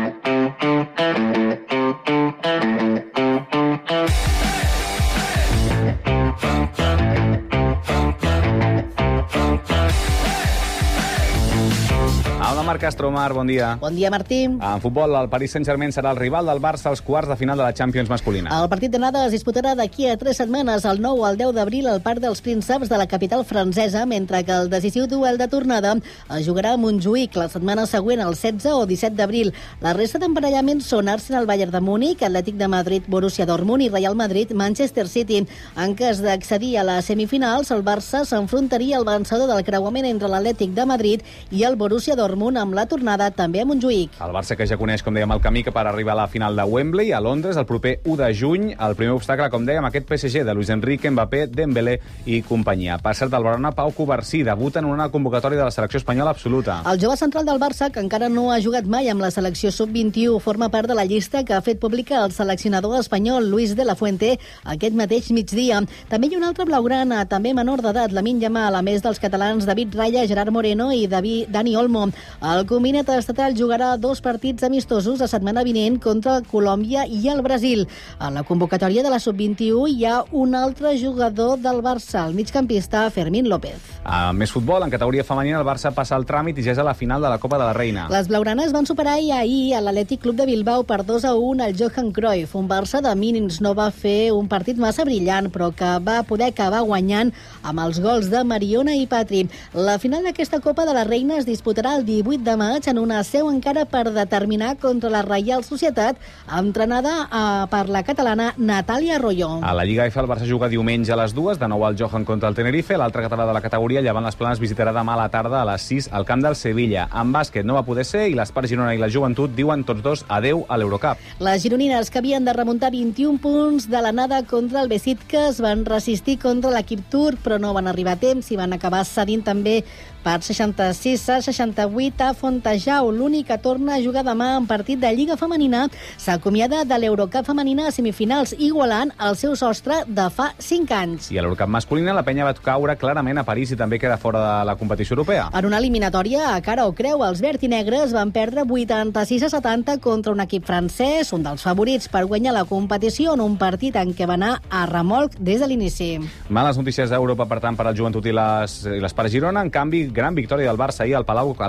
Speaker 5: Marc Castromar, bon dia.
Speaker 6: Bon dia, Martí.
Speaker 5: En futbol, el Paris Saint-Germain serà el rival del Barça als quarts de final de la Champions masculina.
Speaker 6: El partit d'anada es disputarà d'aquí a tres setmanes, el nou al deu d'abril, al Parc dels Prínceps de la capital francesa, mentre que el decisiu duel de tornada es jugarà a Montjuïc la setmana següent, el setze o disset d'abril. La resta d'emparellaments són Arsenal, Bayern de Múnich, Atlètic de Madrid, Borussia Dortmund i Real Madrid, Manchester City. En cas d'accedir a les semifinals, el Barça s'enfrontaria al vencedor del creuament entre l'Atlètic de Madrid i el Borussia Dortmund, amb la tornada també a Montjuïc.
Speaker 5: El Barça, que ja coneix, com dèiem, el camí que per arribar a la final de Wembley, a Londres, el proper u de juny. El primer obstacle, com dèiem, aquest P S G de Luis Enrique, Mbappé, Dembélé i companyia. Per cert, el Barcelona, Pau Covarsí, debuta en una convocatòria de la selecció espanyola absoluta.
Speaker 6: El jove central del Barça, que encara no ha jugat mai amb la selecció sub vint-i-u, forma part de la llista que ha fet pública el seleccionador espanyol Luis de la Fuente aquest mateix migdia. També hi ha un altre blaugrana, també menor d'edat, Lamine Yamal, a més dels catalans David Raya, Gerard Moreno i David, Dani Olmo. El combinat estatal jugarà dos partits amistosos la setmana vinent contra Colòmbia i el Brasil. A la convocatòria de la sub vint-i-u hi ha un altre jugador del Barça, el migcampista Fermín López.
Speaker 5: A més futbol, en categoria femenina, el Barça passa el tràmit i ja és a la final de la Copa de la Reina.
Speaker 6: Les blaugranes van superar ahir a l'Atlètic Club de Bilbao per dos a un al Johan Cruyff. Un Barça de mínims no va fer un partit massa brillant, però que va poder acabar guanyant amb els gols de Mariona i Patri. La final d'aquesta Copa de la Reina es disputarà el divuit de maig en una seu encara per determinar contra la Reial Societat, entrenada eh, per la catalana Natàlia Arroyo.
Speaker 5: A la Lliga F el Barça juga diumenge a les dues, de nou al Johan contra el Tenerife. L'altre català de la categoria, Llevant les Planes, visitarà demà a la tarda a les sis al camp del Sevilla. En bàsquet no va poder ser i l'Espart Girona i la Joventut diuen tots dos adeu a l'Eurocup.
Speaker 6: Les gironines, que havien de remuntar vint-i-un punts de l'anada contra el Besiktas, van resistir contra l'equip turc, però no van arribar a temps i van acabar cedint també per seixanta-sis a seixanta-vuit a Fontejau. L'únic que torna a jugar demà en partit de Lliga Femenina s'acomiada de l'Eurocup femenina a semifinals, igualant el seu sostre de fa cinc anys.
Speaker 5: I a l'Eurocup masculina, la penya va caure clarament a París i també queda fora de la competició europea.
Speaker 6: En una eliminatòria a cara o creu, els verd i negres van perdre vuitanta-sis a setanta contra un equip francès, un dels favorits per guanyar la competició, en un partit en què va anar a remolc des de l'inici.
Speaker 5: Males notícies d'Europa, per tant, per al Joventut i l'Espart Girona. En canvi, gran victòria del Barça ahir al Palau a l'Eurolliga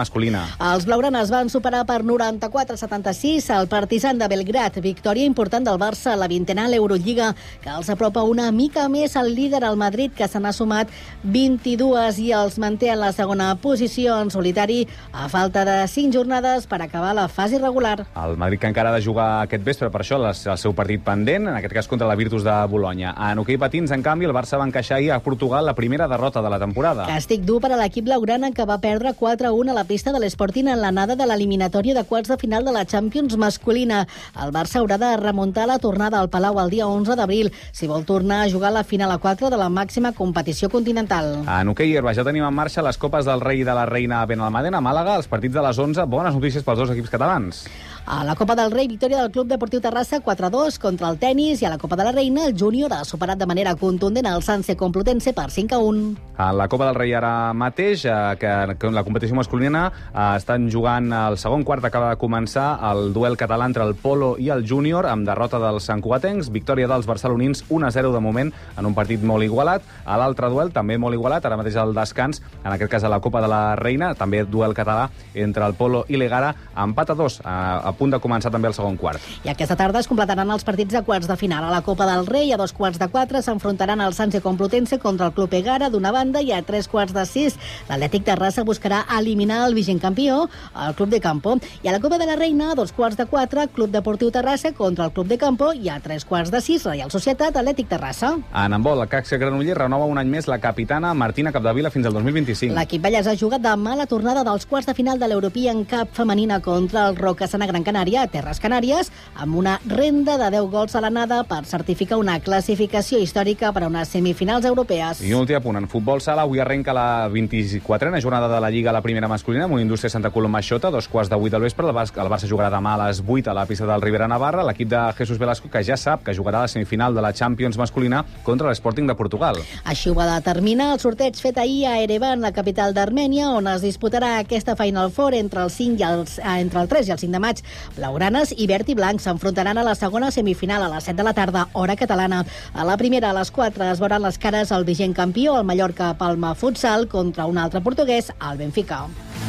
Speaker 5: masculina.
Speaker 6: Els blaugranes van superar per noranta-quatre a setanta-sis el Partizan de Belgrat, victòria important del Barça a la vintena a l'Eurolliga, que els apropa una mica més al líder, al Madrid, que se n'ha sumat vint-i-dues i els manté en la segona posició en solitari a falta de cinc jornades per acabar la fase regular.
Speaker 5: El Madrid, que encara ha de jugar aquest vespre, per això el seu partit pendent, en aquest cas contra la Virtus de Bolonya. En hoquei patins, en canvi, el Barça va encaixar ahir a Portugal la primera derrota de la temporada.
Speaker 6: Càstig dur per a l'equip blaugrana, que va perdre quatre a un a la pista de l'Sporting en l'anada de l'eliminatòria de quarts de final de la Champions masculina. El Barça haurà de remuntar la tornada al Palau el dia onze d'abril si vol tornar a jugar la final a quatre de la màxima competició continental.
Speaker 5: En hoquei herba ja tenim en marxa les Copes del Rei i de la Reina a Benalmádena, a Màlaga, els partits de les onze. Bones notícies pels dos equips catalans.
Speaker 6: A la Copa del Rei, victòria del Club Deportiu Terrassa quatre a dos contra el Tenis, i a la Copa de la Reina el júnior ha superat de manera contundent el Sanse Complutense per cinc a un.
Speaker 5: A la Copa del Rei ara mateix, eh, que, que la competició masculina eh, estan jugant el segon quart, acaba de començar el duel català entre el Polo i el júnior, amb derrota dels santcugatencs, victòria dels barcelonins un a zero de moment en un partit molt igualat. A l'altre duel, també molt igualat, ara mateix al descans, en aquest cas a la Copa de la Reina, també duel català entre el Polo i l'Egara, empat a dos, a, a punt de començar també el segon quart.
Speaker 6: I aquesta tarda es completaran els partits de quarts de final. A la Copa del Rei, a dos quarts de quatre, s'enfrontaran el Sanse Complutense contra el Club Egara d'una banda, i a tres quarts de sis l'Atlètic Terrassa buscarà eliminar el vigent campió, el Club de Campo. I a la Copa de la Reina, a dos quarts de quatre, Club Deportiu Terrassa contra el Club de Campo, i a tres quarts de sis, Reial Societat Atlètic Terrassa.
Speaker 5: En handbol, la Càxia Granollers renova un any més la capitana Martina Capdevila fins al dos mil vint-i-cinc.
Speaker 6: L'equip Vallès ha jugat demà la tornada dels quarts de final de l'European Cup femenina contra el Rocasana Gran Canària a Terres Canàries, amb una renda de deu gols a l'anada per certificar una classificació històrica per a unes semifinals europees.
Speaker 5: I un últim apunt, en futbol sala, avui arrenca la vint-i-quatrena jornada de la Lliga a la primera masculina, amb una Indústria Santa Coloma Xota, dos quarts de vuit del vespre. El Barça, el Barça jugarà demà a les vuit a la pista del Ribera Navarra, l'equip de Jesús Velasco, que ja sap que jugarà a la semifinal de la Champions masculina contra l'Sporting de Portugal.
Speaker 6: Així ho va determinar el sorteig fet ahir a Erevan, la capital d'Armènia, on es disputarà aquesta Final Four entre el, cinc i els, entre el tres i el cinc de maig. Blaugranes i verd i blanc s'enfrontaran a la segona semifinal a les set de la tarda, hora catalana. A la primera, a les quatre, es veuran les cares al vigent campió, el Mallorca Palma Futsal, contra un altre portuguès, el Benfica.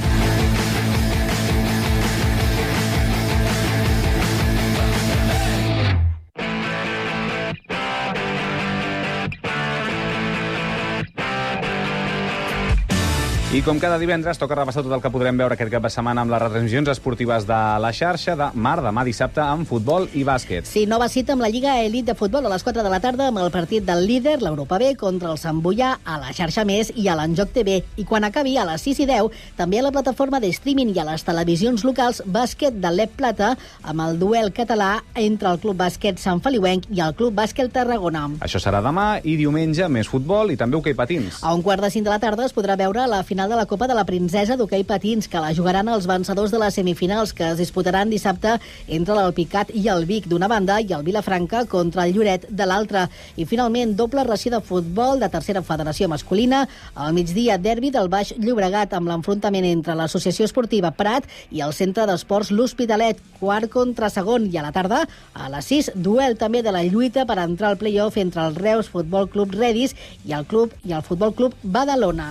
Speaker 5: I com cada divendres, toca repassar tot el que podrem veure aquest cap de setmana amb les retransmissions esportives de la xarxa de Mar, demà dissabte, amb futbol i bàsquet.
Speaker 6: Sí, nova cita amb la Lliga Elit de Futbol a les quatre de la tarda, amb el partit del líder, l'Europa B, contra el Sant Boià, a la xarxa Més i a l'Enjoc T V. I quan acabi, a les sis i deu, també a la plataforma de streaming i a les televisions locals, bàsquet de l'E P Plata, amb el duel català entre el Club Bàsquet Sant Feliuenc i el Club Bàsquet Tarragona.
Speaker 5: Això serà demà, i diumenge més futbol i també hoquei patins.
Speaker 6: A un quart de cinc de la tarda es podrà veure la final de la Copa de la Princesa d'hoquei patins, que la jugaran els vencedors de les semifinals, que es disputaran dissabte entre l'Alpicat i el Vic d'una banda i el Vilafranca contra el Lloret de l'altra. I finalment, doble ració de futbol de tercera federació masculina. Al migdia, derbi del Baix Llobregat, amb l'enfrontament entre l'Associació Esportiva Prat i el Centre d'Esports L'Hospitalet, quart contra segon. I a la tarda, a les sis, duel també de la lluita per entrar al play-off entre el Reus Futbol Club Redis i el club i el Futbol Club Badalona.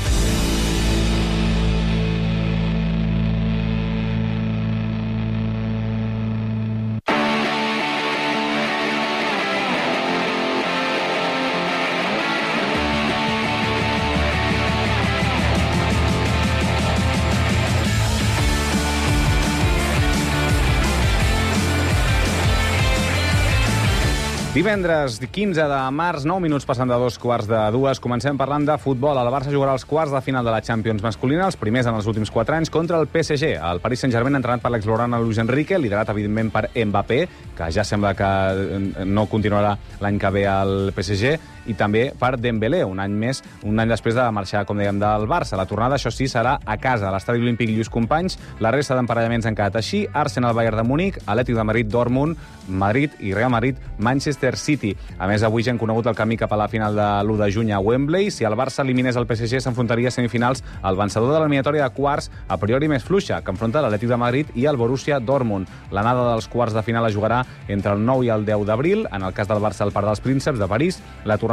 Speaker 5: Divendres quinze de març, nou minuts passant de dos quarts de dues. Comencem parlant de futbol. El Barça jugarà els quarts de final de la Champions masculina, els primers en els últims quatre anys, contra el P S G. El Paris Saint-Germain, entrenat per l'exblaugrana Luis Enrique, liderat evidentment per Mbappé, que ja sembla que no continuarà l'any que ve al P S G, i també per Dembélé, un any més, un any després de marxar, com dèiem, del Barça. La tornada, això sí, serà a casa, a l'Estadi Olímpic Lluís Companys. La resta d'emparellaments han quedat així: Arsenal, Bayern de Múnich, Atlètic de Madrid, Dortmund, Madrid i Real Madrid, Manchester City. A més, avui ja hem conegut el camí cap a la final de l'u de juny a Wembley. Si el Barça eliminés el P S G, s'enfrontaria a semifinals al vencedor de l'eliminatòria de quarts, a priori més fluixa, que enfronta l'Atlètic de Madrid i el Borussia Dortmund. L'anada dels quarts de final es jugarà entre el nou i el deu d'abril, en el cas del Barça al Parc dels Prínceps de París. La tornada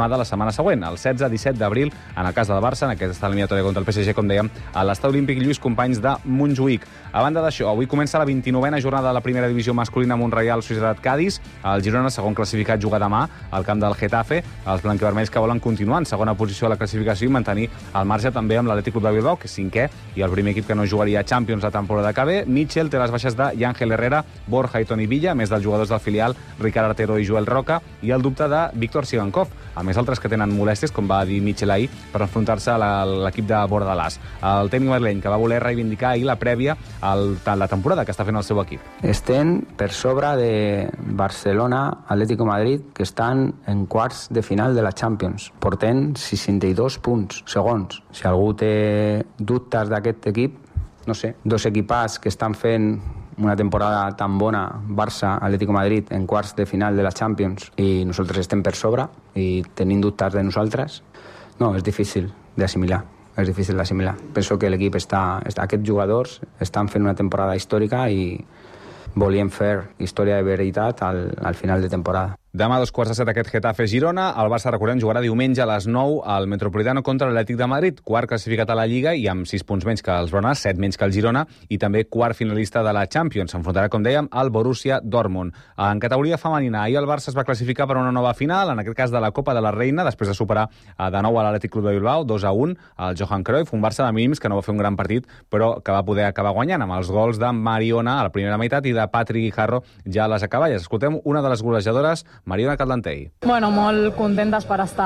Speaker 5: jornada la setmana següent, el setze disset d'abril, en el cas del Barça, en aquesta eliminatòria contra el P S G, com dèiem, a l'Estadi Olímpic Lluís Companys de Montjuïc. A banda d'això, avui comença la vint-i-novena jornada de la primera divisió masculina amb un Reial Societat Cádiz. El Girona, segon classificat, juga demà al camp del Getafe. Els blanquivermells que volen continuar en segona posició a la classificació i mantenir el marge també amb l'Atlètic Club de Bilbao, que és cinquè, i el primer equip que no jugaria a Champions la temporada que ve. Mitchell té les baixes de Yángel Herrera, Borja i Toni Villa, a més dels jugadors del filial Ricard Artero i Joel Roca, i el dubte de Víctor Sigankov, a més altres que tenen molèsties, com va dir Mitchell ahir, per enfrontar-se a l'equip de Bordalàs. El tècnic madrileny, que va voler reivindicar ahir la prèvia a la temporada que està fent el seu equip.
Speaker 2: Estem per sobre de Barcelona, Atlético Madrid, que estan en quarts de final de la Champions. Porten seixanta-dos punts, segons. Si algú té dubtes d'aquest equip, no sé, dos equipats que estan fent una temporada tan bona, Barça, Atlético Madrid, en quarts de final de la Champions, i nosaltres estem per sobre i tenim dubtes de nosaltres, no, és difícil d'assimilar. És difícil d'assimilar. Penso que l'equip està... Aquests jugadors estan fent una temporada històrica i volien fer història de veritat al, al final de temporada.
Speaker 5: Demà a dos quarts de set aquest Getafe Girona. El Barça, recordem, jugarà diumenge a les nou al Metropolitano contra l'Atlètic de Madrid, quart classificat a la Lliga i amb sis punts menys que els Blaugrana, set menys que el Girona, i també quart finalista de la Champions. S'enfrontarà, com dèiem, al Borussia Dortmund. En categoria femenina, ahir el Barça es va classificar per una nova final, en aquest cas de la Copa de la Reina, després de superar de nou a l'Atlètic Club de Bilbao, dos a un, al Johan Cruyff, un Barça de mínims que no va fer un gran partit, però que va poder acabar guanyant amb els gols de Mariona a la primera meitat i de Patrick Guijarro ja a les acaballes. Escoltem una de les golejadores, Mariona Catlantey.
Speaker 3: Bueno, molt contentes per estar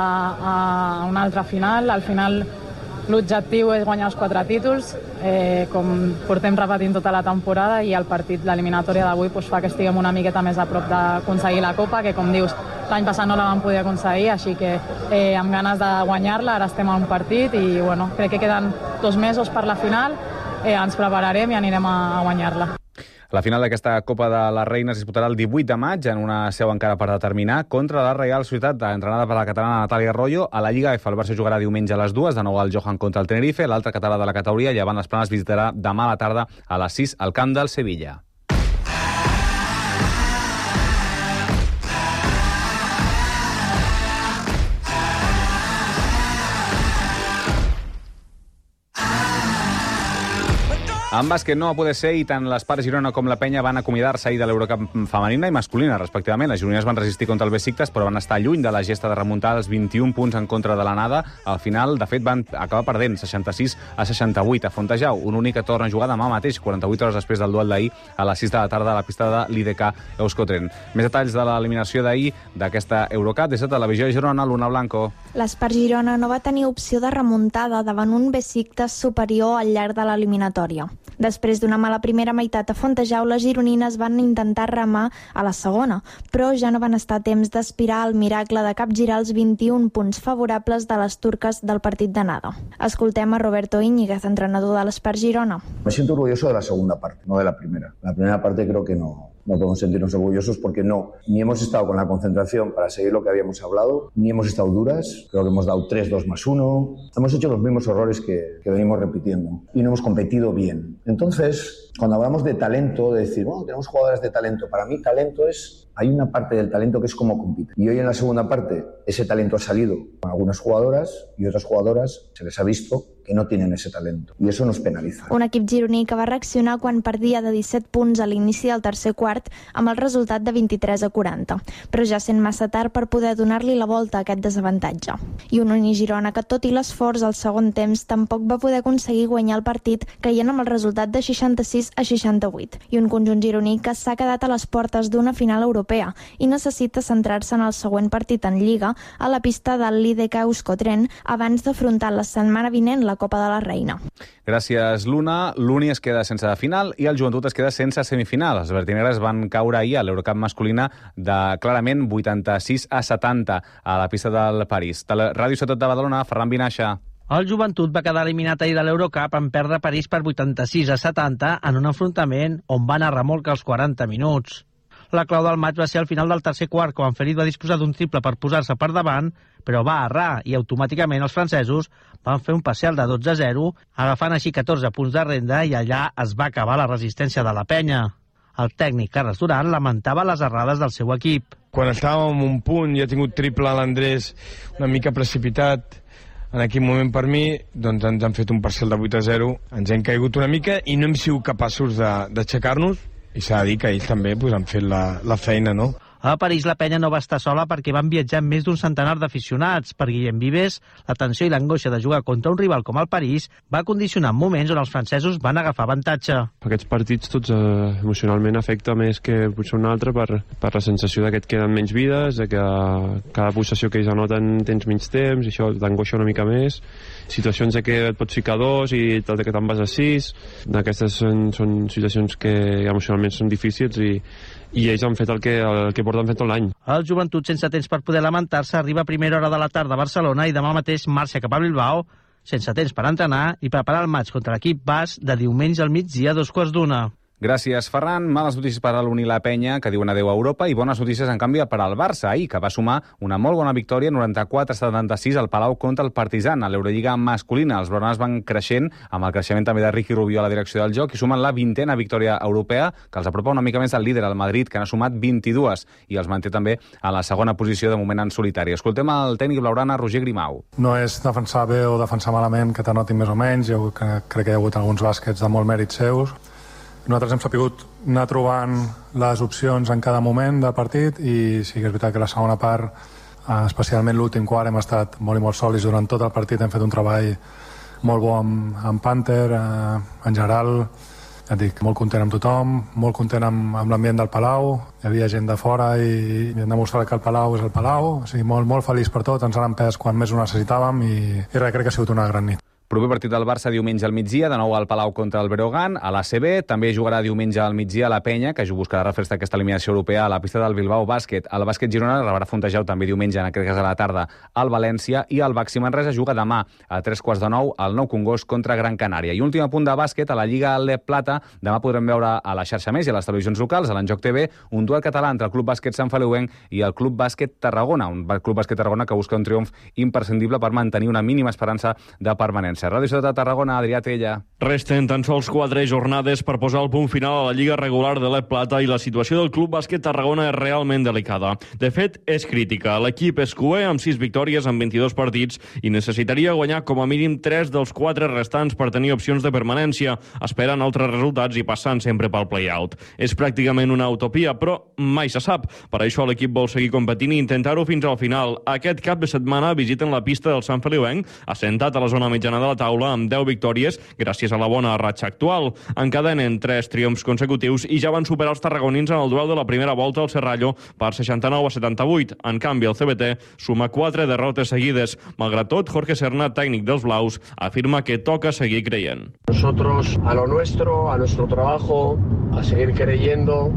Speaker 3: a una altra final. Al final l'objectiu és guanyar els quatre títols, eh, com portem repetint tota la temporada, i el partit, l'eliminatòria d'avui, pues, fa que estiguem una miqueta més a prop d'aconseguir la Copa, que com dius, l'any passat no la vam poder aconseguir, així que eh, amb ganes de guanyar-la, ara estem a un partit i bueno, crec que queden dos mesos per la final, eh, ens prepararem i anirem a, a guanyar-la.
Speaker 5: La final d'aquesta Copa de la Reina es disputarà el divuit de maig en una seu encara per determinar contra la Reial Societat, entrenada per la catalana Natàlia Arroyo. A la Lliga F el Barça jugarà diumenge a les dues, de nou al Johan contra el Tenerife. L'altre català de la categoria, Llevant les Planes, visitarà demà a la tarda a les sis al camp del Sevilla. En bàsquet no va poder ser i tant l'Espar Girona com la Penya van acomiadar-se ahir de l'Eurocup femenina i masculina, respectivament. Les gironines van resistir contra el Besiktas, però van estar lluny de la gesta de remuntar els vint-i-un punts en contra de l'anada. Al final, de fet, van acabar perdent seixanta-sis a seixanta-vuit a Fontejau. Un únic que torna a jugar demà mateix, quaranta-vuit hores després del duel d'ahir, a les sis de la tarda a la pista de l'I D K Euskotren. Més detalls de l'eliminació d'ahir d'aquesta Eurocup des de Televisió de Girona, Luna Blanco.
Speaker 4: L'Espar Girona no va tenir opció de remuntada davant un Besiktas superior al llarg de l'eliminatòria. Després d'una mala primera meitat a Fontejau, les gironines van intentar remar a la segona, però ja no van estar a temps d'aspirar al miracle de capgirar els vint-i-un punts favorables de les turques del partit d'anada. Escoltem a Roberto Íñiguez, entrenador de l'Espar Girona.
Speaker 7: Me siento orgulloso de la segunda parte, no de la primera. La primera parte creo que no... No podemos sentirnos orgullosos porque no, ni hemos estado con la concentración para seguir lo que habíamos hablado, ni hemos estado duras, creo que hemos dado tres, dos más uno, hemos hecho los mismos errores que, que venimos repitiendo y no hemos competido bien. Entonces, cuando hablamos de talento, de decir, bueno, tenemos jugadores de talento, para mí talento es, hay una parte del talento que es cómo compiten. Y hoy en la segunda parte, ese talento ha salido con algunas jugadoras y otras jugadoras se les ha visto que no tienen ese talento. I això nos penalitza.
Speaker 4: Un equip gironí que va reaccionar quan perdia de disset punts a l'inici del tercer quart amb el resultat de vint-i-tres a quaranta, però ja sent massa tard per poder donar-li la volta a aquest desavantatge. I un Uni Girona que, tot i l'esforç al segon temps, tampoc va poder aconseguir guanyar el partit caient amb el resultat de seixanta-sis a seixanta-vuit. I un conjunt gironí que s'ha quedat a les portes d'una final europea i necessita centrar-se en el següent partit en Lliga a la pista del l'I D K Euskotren abans d'afrontar la setmana vinent la Copa de la Reina.
Speaker 5: Gràcies, Luna. L'Uni es queda sense final i el Joventut es queda sense semifinal. Els vertinegres van caure ahir a l'Eurocup masculina de clarament vuitanta-sis a setanta a la pista del París. De la Ràdio Ciutat de Badalona, Ferran Vinaixa.
Speaker 8: El Joventut va quedar eliminat ahir de l'Eurocup en perdre a París per vuitanta-sis a setanta en un enfrontament on van a remolc als quaranta minuts. La clau del maig va ser al final del tercer quart, quan Ferit va disposar d'un triple per posar-se per davant, però va errar i automàticament els francesos van fer un parcial de dotze a zero, agafant així catorze punts de renda, i allà es va acabar la resistència de la penya. El tècnic Carles Duran lamentava les errades del seu equip.
Speaker 9: Quan estàvem en un punt i ha tingut triple l'Andrés una mica precipitat en aquell moment per mi, doncs ens han fet un parcial de vuit a zero, ens hem caigut una mica i no hem sigut capaços d'aixecar-nos, i s'ha de dir que ells també pues, han fet la, la feina, no?
Speaker 8: A París la penya no va estar sola perquè van viatjar més d'un centenar d'aficionats. Per Guillem Vives, la tensió i l'angoixa de jugar contra un rival com el París va condicionar moments on els francesos van agafar avantatge.
Speaker 10: Aquests partits tots eh, emocionalment afecta més que potser un altre per, per la sensació de que et queden menys vides, de que cada possessió que ells anoten tens menys temps, i això t'angoixa una mica més. Situacions de que et pots ficar dos i tal de que te'n vas a sis. Aquestes són, són situacions que emocionalment són difícils i i ells han fet el que, el que porten fet tot l'any.
Speaker 8: El Joventut, sense temps per poder lamentar-se, arriba a primera hora de la tarda a Barcelona i demà mateix marxa cap a Bilbao, sense temps per entrenar i preparar el maig contra l'equip basc de diumenge al migdia a dos quarts d'una.
Speaker 5: Gràcies, Ferran. Males notícies per a l'Uni la Penya, que diuen adeu a Europa, i bones notícies, en canvi, per al Barça, ahir, que va sumar una molt bona victòria, noranta-quatre a setanta-sis, al Palau contra el Partizan, a l'Eurolliga masculina. Els blaugranes van creixent, amb el creixement també de Ricky Rubio a la direcció del joc, i sumen la vintena victòria europea, que els apropa una mica més al líder, el Madrid, que n'ha sumat vint-i-dues, i els manté també a la segona posició, de moment en solitari. Escoltem el tècnic blaugrana, Roger Grimau.
Speaker 11: No és defensar bé o defensar malament que t'anotin més o menys, jo crec que hi ha hagut alguns bàsquets de molt mèrits seus. Nosaltres hem sabut anar trobant les opcions en cada moment del partit i sí que és veritat que la segona part, especialment l'últim quart, hem estat molt i molt sòlids durant tot el partit, hem fet un treball molt bo amb, amb Panther, eh, en general, ja et dic, molt content amb tothom, molt content amb, amb l'ambient del Palau, hi havia gent de fora i, i hem demostrat que el Palau és el Palau, o sigui, molt, molt feliç per tot, ens han empès quan més ho necessitàvem i, i res, crec que ha sigut una gran nit.
Speaker 5: Proper partit del Barça diumenge al migdia, de nou al Palau contra el Breogán, a l'A C B. També jugarà diumenge al migdia a la Penya, que buscarà refer-se aquesta eliminació europea a la pista del Bilbao Bàsquet. El Bàsquet Girona rebrà Fontejau també diumenge, en aquest cas a la tarda, al València, i el Baxi Manresa juga demà a tres quarts de nou al Nou Congost contra Gran Canària. I últim punt de bàsquet, a la Lliga Alep Plata, demà podrem veure a la xarxa Més i a les televisions locals, a l'Enjoc T V, un duel català entre el Club Bàsquet Sant Feliuenc i el Club Bàsquet Tarragona, un Club Bàsquet Tarragona que busca un triomf imprescindible per mantenir una mínima esperança de permanència. Ràdio Ciutat de Tarragona, Adrià Tella.
Speaker 12: Resten tan sols quatre jornades per posar el punt final a la Lliga regular de l'E Plata i la situació del Club Bàsquet Tarragona és realment delicada. De fet, és crítica. L'equip és cuer amb sis victòries en vint-i-dos partits i necessitaria guanyar com a mínim tres dels quatre restants per tenir opcions de permanència, esperant altres resultats i passant sempre pel play-out. És pràcticament una utopia, però mai se sap. Per això l'equip vol seguir competint i intentar-ho fins al final. Aquest cap de setmana visiten la pista del Sant Feliuenc, assentat a la zona mitjana de la taula amb deu victòries gràcies a la bona ratxa actual. Encadenen tres triomfs consecutius i ja van superar els tarragonins en el duel de la primera volta al Serrallo per seixanta-nou a setanta-vuit. En canvi, el C B T suma quatre derrotes seguides. Malgrat tot, Jorge Serna, tècnic dels blaus, afirma que toca seguir creient.
Speaker 13: Nosotros a lo nuestro, a nuestro trabajo, a seguir creyendo,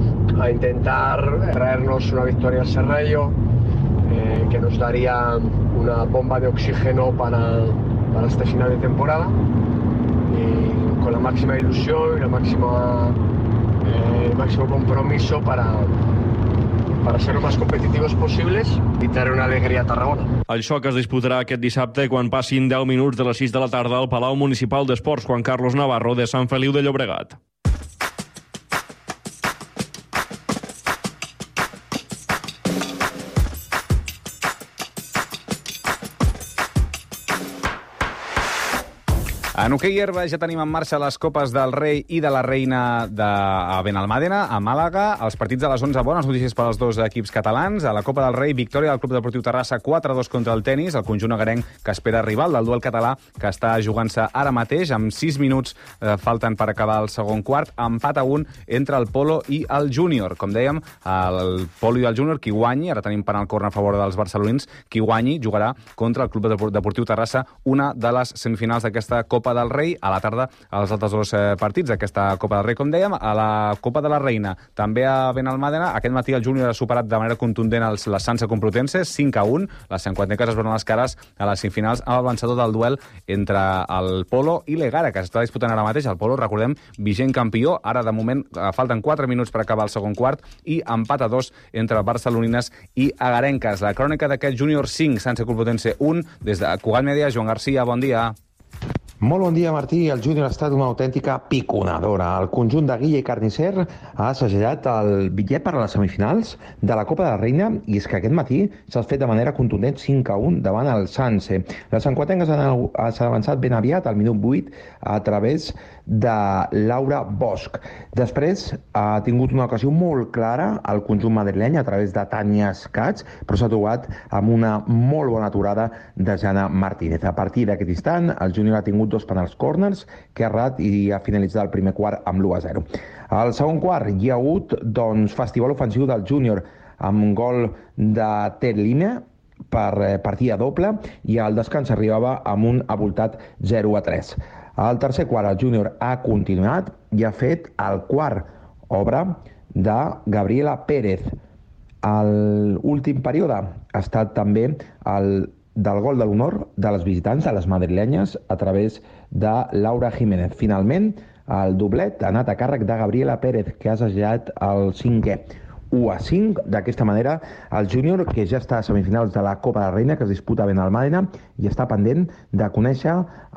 Speaker 13: a intentar traernos una victoria al Serrallo, eh, que nos daría una bomba de oxígeno para para este final de temporada y con la máxima ilusión y la máxima, eh, el máximo compromiso para, para ser lo más competitivos posibles y traer una alegría a Tarragona.
Speaker 12: El xoc es disputarà aquest dissabte quan passin deu minuts de les sis de la tarda al Palau Municipal d'Esports Juan Carlos Navarro de Sant Feliu de Llobregat.
Speaker 5: En hoquei herba ja tenim en marxa les Copes del Rei i de la Reina de a Benalmàdena, a Màlaga. Els partits de les onze, bones notícies per als dos equips catalans. A la Copa del Rei, victòria del Club Deportiu Terrassa quatre a dos contra el tenis, el conjunt agarenc que espera rival del duel català que està jugant-se ara mateix, amb sis minuts eh, falten per acabar el segon quart, empat a un entre el Polo i el Júnior. Com dèiem, el Polo i el Júnior, qui guanyi, ara tenim penal corner a favor dels barcelonins, qui guanyi jugarà contra el Club Deportiu Terrassa, una de les semifinals d'aquesta Copa del Rei. A la tarda, els altres dos eh, partits d'aquesta Copa del Rei, com dèiem. A la Copa de la Reina, també a Benalmàdena, aquest matí el Júnior ha superat de manera contundent els, les Sansa Complutense, cinc a un. Les cinquanteques es veuen les cares a les semifinals amb el vencedor del duel entre el Polo i l'Egara, que s'està disputant ara mateix. El Polo, recordem, vigent campió. Ara, de moment, falten quatre minuts per acabar el segon quart i empat a dos entre barcelonines i agarenques. La crònica d'aquest Júnior cinc, Sansa Complutense un, des de Cugat Mèdia, Joan Garcia, bon dia.
Speaker 14: Molt bon dia, Martí. El júnior ha estat una autèntica piconadora. El conjunt de Guille i Carnicer ha assajallat el bitllet per a les semifinals de la Copa de la Reina i és que aquest matí s'ha fet de manera contundent cinc a un davant el Sanse. Les sanquatengues han, s'han avançat ben aviat al minut vuit a través de Laura Bosch. Després ha tingut una ocasió molt clara al conjunt madrileny a través de Tània Scats, però s'ha trobat amb una molt bona aturada de Jana Martínez. A partir d'aquest instant, el júnior ha tingut dos penals corners que ha errat i ha finalitzat el primer quart amb l'u a zero. Al segon quart hi ha hagut doncs, festival ofensiu del júnior amb un gol de Ted Lima per partida doble i al descans arribava amb un avoltat zero a tres. Al tercer quart el júnior ha continuat i ha fet el quart obra de Gabriela Pérez. L'últim període ha estat també el del gol de l'honor de les visitants, de les madrilenyes, a través de Laura Jiménez. Finalment, el doblet ha anat a càrrec de Gabriela Pérez, que ha assajat el cinquè. u a cinc, d'aquesta manera, el júnior, que ja està a semifinals de la Copa de la Reina, que es disputa ben al Màdena, i està pendent de conèixer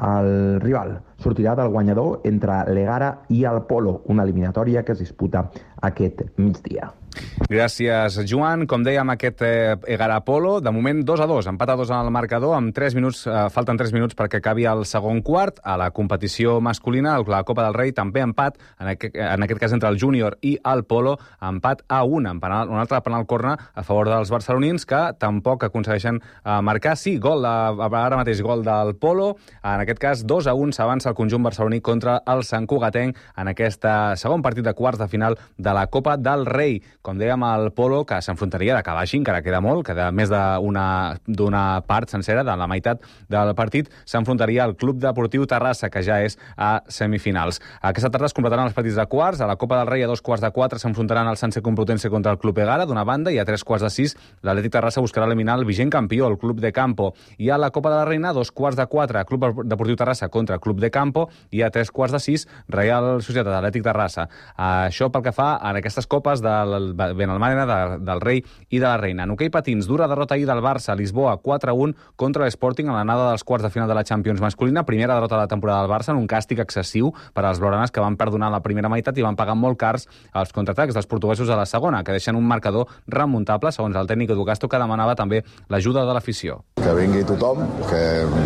Speaker 14: el rival. Sortirà del guanyador entre l'Egara i el Polo, una eliminatòria que es disputa aquest migdia.
Speaker 5: Gràcies, Joan. Com dèiem, aquest eh, Egara-Polo, de moment dos a dos, empat a dos en el marcador, amb tres minuts, eh, falten tres minuts perquè acabi el segon quart. A la competició masculina, la Copa del Rei, també empat, en aquest, en aquest cas entre el júnior i el Polo, empat a un, un, penal, un altre penal corner a favor dels barcelonins, que tampoc aconsegueixen eh, marcar. Sí, gol de, ara mateix gol del Polo, en aquest cas dos a un s'avança el conjunt barceloní contra el Sant Cugatenc en aquest segon partit de quarts de final de la Copa del Rei. Com dèiem, el Polo, que s'enfrontaria de cada així, encara queda molt, queda més d'una part sencera, de la meitat del partit, s'enfrontaria al Club Deportiu Terrassa, que ja és a semifinals. Aquesta tarda es completaran els partits de quarts. A la Copa del Rei, a dos quarts de quatre, s'enfrontaran el Sanse Complutense contra el Club Egara, d'una banda, i a tres quarts de sis, l'Atlètic Terrassa buscarà eliminar el vigent campió, el Club de Campo. I a la Copa de la Reina, a dos quarts de quatre, Club Deportiu Terrassa contra el Club de Campo, i a tres quarts de sis, Real Societat Atlètic Terrassa. Això pel que fa a aquestes copes del Benalmàdena, de, del Rei i de la Reina. En hoquei patins, dura derrota ahir del Barça a Lisboa, quatre a un contra l'Sporting a l'anada dels quarts de final de la Champions masculina. Primera derrota de la temporada del Barça en un càstig excessiu per als blaugranes, que van perdonar la primera meitat i van pagar molt cars els contraatacs dels portuguesos a la segona, que deixen un marcador remuntable, segons el tècnic Edu Castro, que demanava també l'ajuda de l'afició.
Speaker 15: Que vingui tothom, que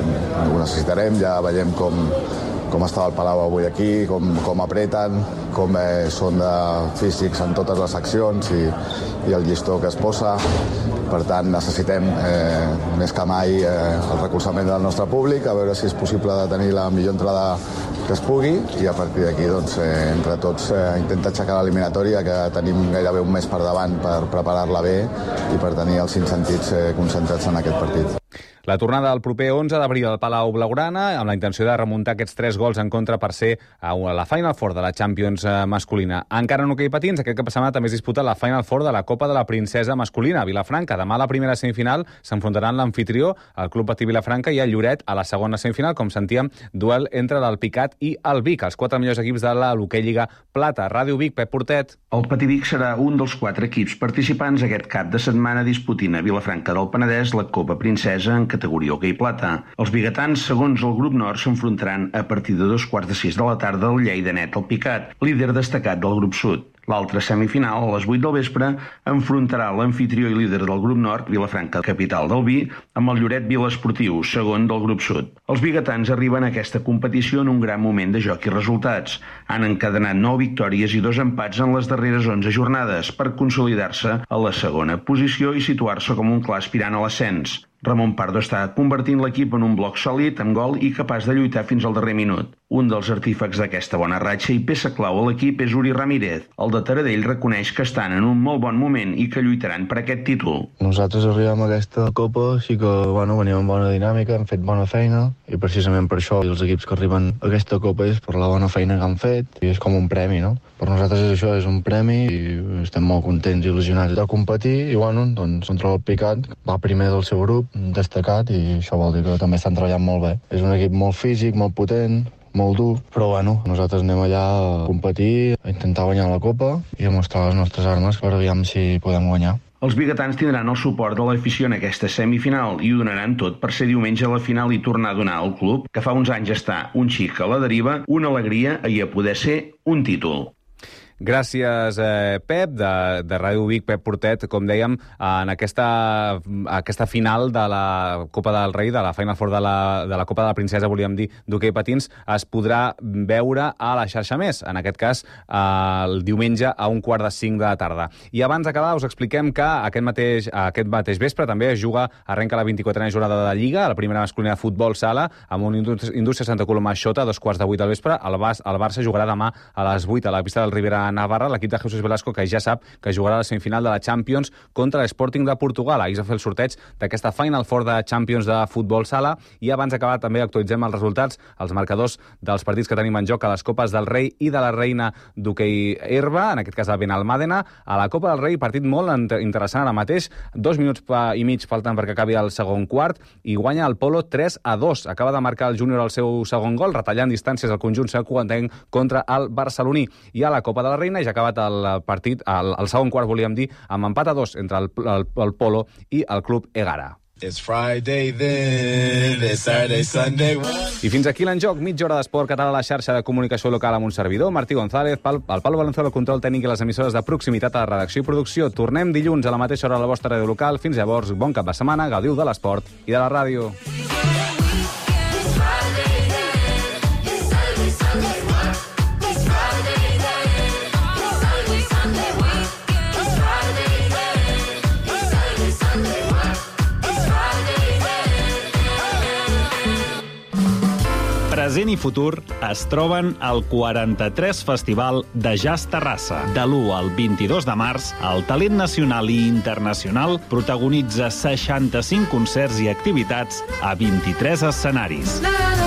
Speaker 15: ho necessitarem, ja veiem com com estava el Palau avui aquí, com, com apreten, com eh, són de físics en totes les accions i, i el llistó que es posa. Per tant, necessitem eh, més que mai eh, el recolzament del nostre públic, a veure si és possible de tenir la millor entrada que es pugui i a partir d'aquí, doncs, eh, entre tots, eh, intentar aixecar l'eliminatòria, que tenim gairebé un mes per davant per preparar-la bé i per tenir els cinc sentits eh, concentrats en aquest partit.
Speaker 5: La tornada del proper onze d'abril al Palau Blaugrana, amb la intenció de remuntar aquests tres gols en contra per ser a la Final Four de la Champions masculina. Encara en hoquei patins, aquest cap de setmana també es disputa la Final Four de la Copa de la Princesa masculina a Vilafranca. Demà a la primera semifinal s'enfrontaran l'anfitrió, el Club Patí Vilafranca, i el Lloret a la segona semifinal, com sentíem, duel entre l'Alpicat i el Vic, els quatre millors equips de la Hoquei Lliga Plata. Ràdio Vic, Pep Portet.
Speaker 16: El Patí Vic serà un dels quatre equips participants aquest cap de setmana disputant a Vilafranca del Penedès la Copa Princesa en categoria hoquei plata. Els biguetans, segons el grup nord, s'enfrontaran a partir de dos quarts de sis de la tarda al Lleida Net al Picat, líder destacat del grup sud. L'altra semifinal, a les vuit del vespre, enfrontarà l'anfitrió i líder del grup nord, Vilafranca, capital del vi, amb el Lloret Vila Esportiu, segon del grup sud. Els biguetans arriben a aquesta competició en un gran moment de joc i resultats. Han encadenat nou victòries i dos empats en les darreres onze jornades per consolidar-se a la segona posició i situar-se com un clar aspirant a l'ascens. Ramon Pardo està convertint l'equip en un bloc sòlid, amb gol i capaç de lluitar fins al darrer minut. Un dels artífecs d'aquesta bona ratxa i peça clau a l'equip és Uri Ramírez. El de Taradell reconeix que estan en un molt bon moment i que lluitaran per aquest títol.
Speaker 17: Nosaltres arribem a aquesta copa, sí que bueno, venim amb bona dinàmica, hem fet bona feina i precisament per això els equips que arriben a aquesta copa és per la bona feina que han fet i és com un premi, no? Per nosaltres és això, és un premi i estem molt contents i il·lusionats de competir i bueno, doncs contra el Picat va primer del seu grup, destacat, i això vol dir que també estan treballant molt bé. És un equip molt físic, molt potent, molt dur, però bueno, nosaltres anem allà a competir, a intentar guanyar la Copa i a mostrar les nostres armes per aviam si podem guanyar.
Speaker 16: Els biguetans tindran el suport de l'afició en aquesta semifinal i ho donaran tot per ser diumenge a la final i tornar a donar al club, que fa uns anys està un xic a la deriva, una alegria i a poder ser un títol.
Speaker 5: Gràcies, eh, Pep, de, de Ràdio Vic, Pep Portet, com dèiem, en aquesta, aquesta final de la Copa del Rei, de la Final Four de la, de la Copa de la Princesa, volíem dir, d'hoquei patins, es podrà veure a la xarxa més, en aquest cas eh, el diumenge a un quart de cinc de la tarda. I abans d'acabar us expliquem que aquest mateix, aquest mateix vespre també es juga, arrenca la vint-i-quatrena jornada de Lliga, la primera masculina de futbol sala, amb un Indústria Santa Coloma Xota, a dos quarts de vuit del vespre. El, Bas, el Barça jugarà demà a les vuit a la pista del Ribera Navarra, l'equip de Jesús Velasco, que ja sap que jugarà a la semifinal de la Champions contra l'Sporting de Portugal. Ahir es va fer el sorteig d'aquesta Final Four de Champions de futbol sala i abans d'acabar també actualitzem els resultats, els marcadors dels partits que tenim en joc a les Copes del Rei i de la Reina d'hoquei herba, en aquest cas el Benalmàdena. A la Copa del Rei, partit molt interessant ara mateix, dos minuts i mig falten perquè acabi el segon quart i guanya el Polo tres a dos. Acaba de marcar el júnior el seu segon gol, retallant distàncies al conjunt sacuantenc contra el barceloní. I a la Copa de la Reina ja ha acabat el partit, el, el segon quart, volíem dir, amb empat a dos entre el, el, el Polo i el club Egara.
Speaker 19: It's Friday then, it's Saturday, Sunday.
Speaker 5: I fins aquí l'enjoc, mitja hora d'esport català a la xarxa de comunicació local amb un servidor, Martí González, el Pablo Valenzuela, el control tècnic i les emissores de proximitat a la redacció i producció. Tornem dilluns a la mateixa hora a la vostra ràdio local. Fins llavors, bon cap de setmana, gaudiu de l'esport i de la ràdio.
Speaker 20: Present i futur es troben al quaranta-tres Festival de Jazz Terrassa. De l'u al vint-i-dos de març, el talent nacional i internacional protagonitza seixanta-cinc concerts i activitats a vint-i-tres escenaris.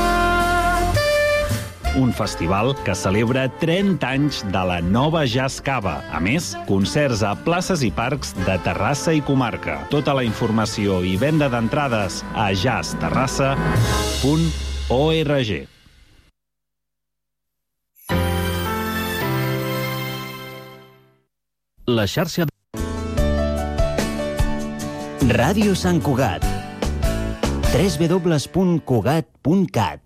Speaker 20: Un festival que celebra trenta anys de la nova Jazz Cava. A més, concerts a places i parcs de Terrassa i comarca. Tota la informació i venda d'entrades a jazz terrassa punt org.
Speaker 21: La xarxa de...
Speaker 26: Ràdio Sant Cugat. w w w punt cugat punt cat.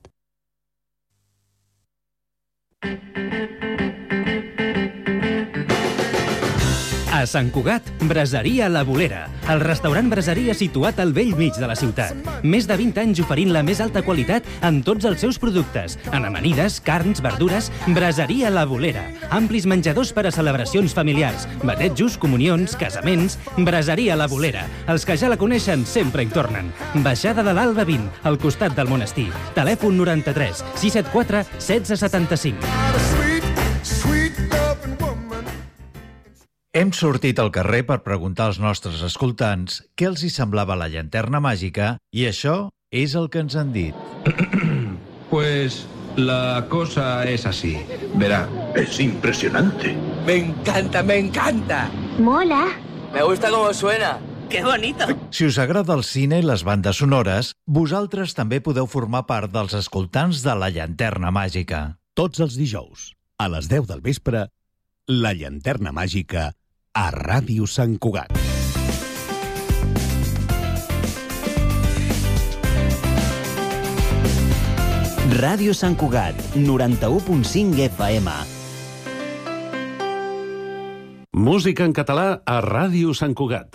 Speaker 22: A Sant Cugat, Braseria La Bolera, el restaurant braseria situat al vell mig de la ciutat. Més de vint anys oferint la més alta qualitat en tots els seus productes. En amanides, carns, verdures, Braseria La Bolera. Amplis menjadors per a celebracions familiars, batejos, comunions, casaments. Braseria La Bolera. Els que ja la coneixen sempre hi tornen. Baixada de l'Alba vint, al costat del monestir. Telèfon noranta-tres sis set quatre setze setanta-cinc.
Speaker 23: Hem sortit al carrer per preguntar als nostres escoltants què els hi semblava la llanterna màgica i això és el que ens han dit.
Speaker 24: Pues la cosa es así. Verá, es impresionante.
Speaker 25: Me encanta, me encanta.
Speaker 27: Mola.
Speaker 25: Me gusta cómo suena. ¡Qué bonito!
Speaker 23: Si us agrada el cine i les bandes sonores, vosaltres també podeu formar part dels escoltants de la llanterna màgica.
Speaker 21: Tots els dijous, a les deu del vespre, la llanterna màgica a Ràdio Sant Cugat.
Speaker 26: Ràdio Sant Cugat, noranta-u punt cinc F M.
Speaker 21: Música en català a Ràdio Sant Cugat.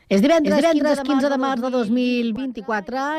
Speaker 1: És divendres, divendres quinze de març de dos mil vint-i-quatre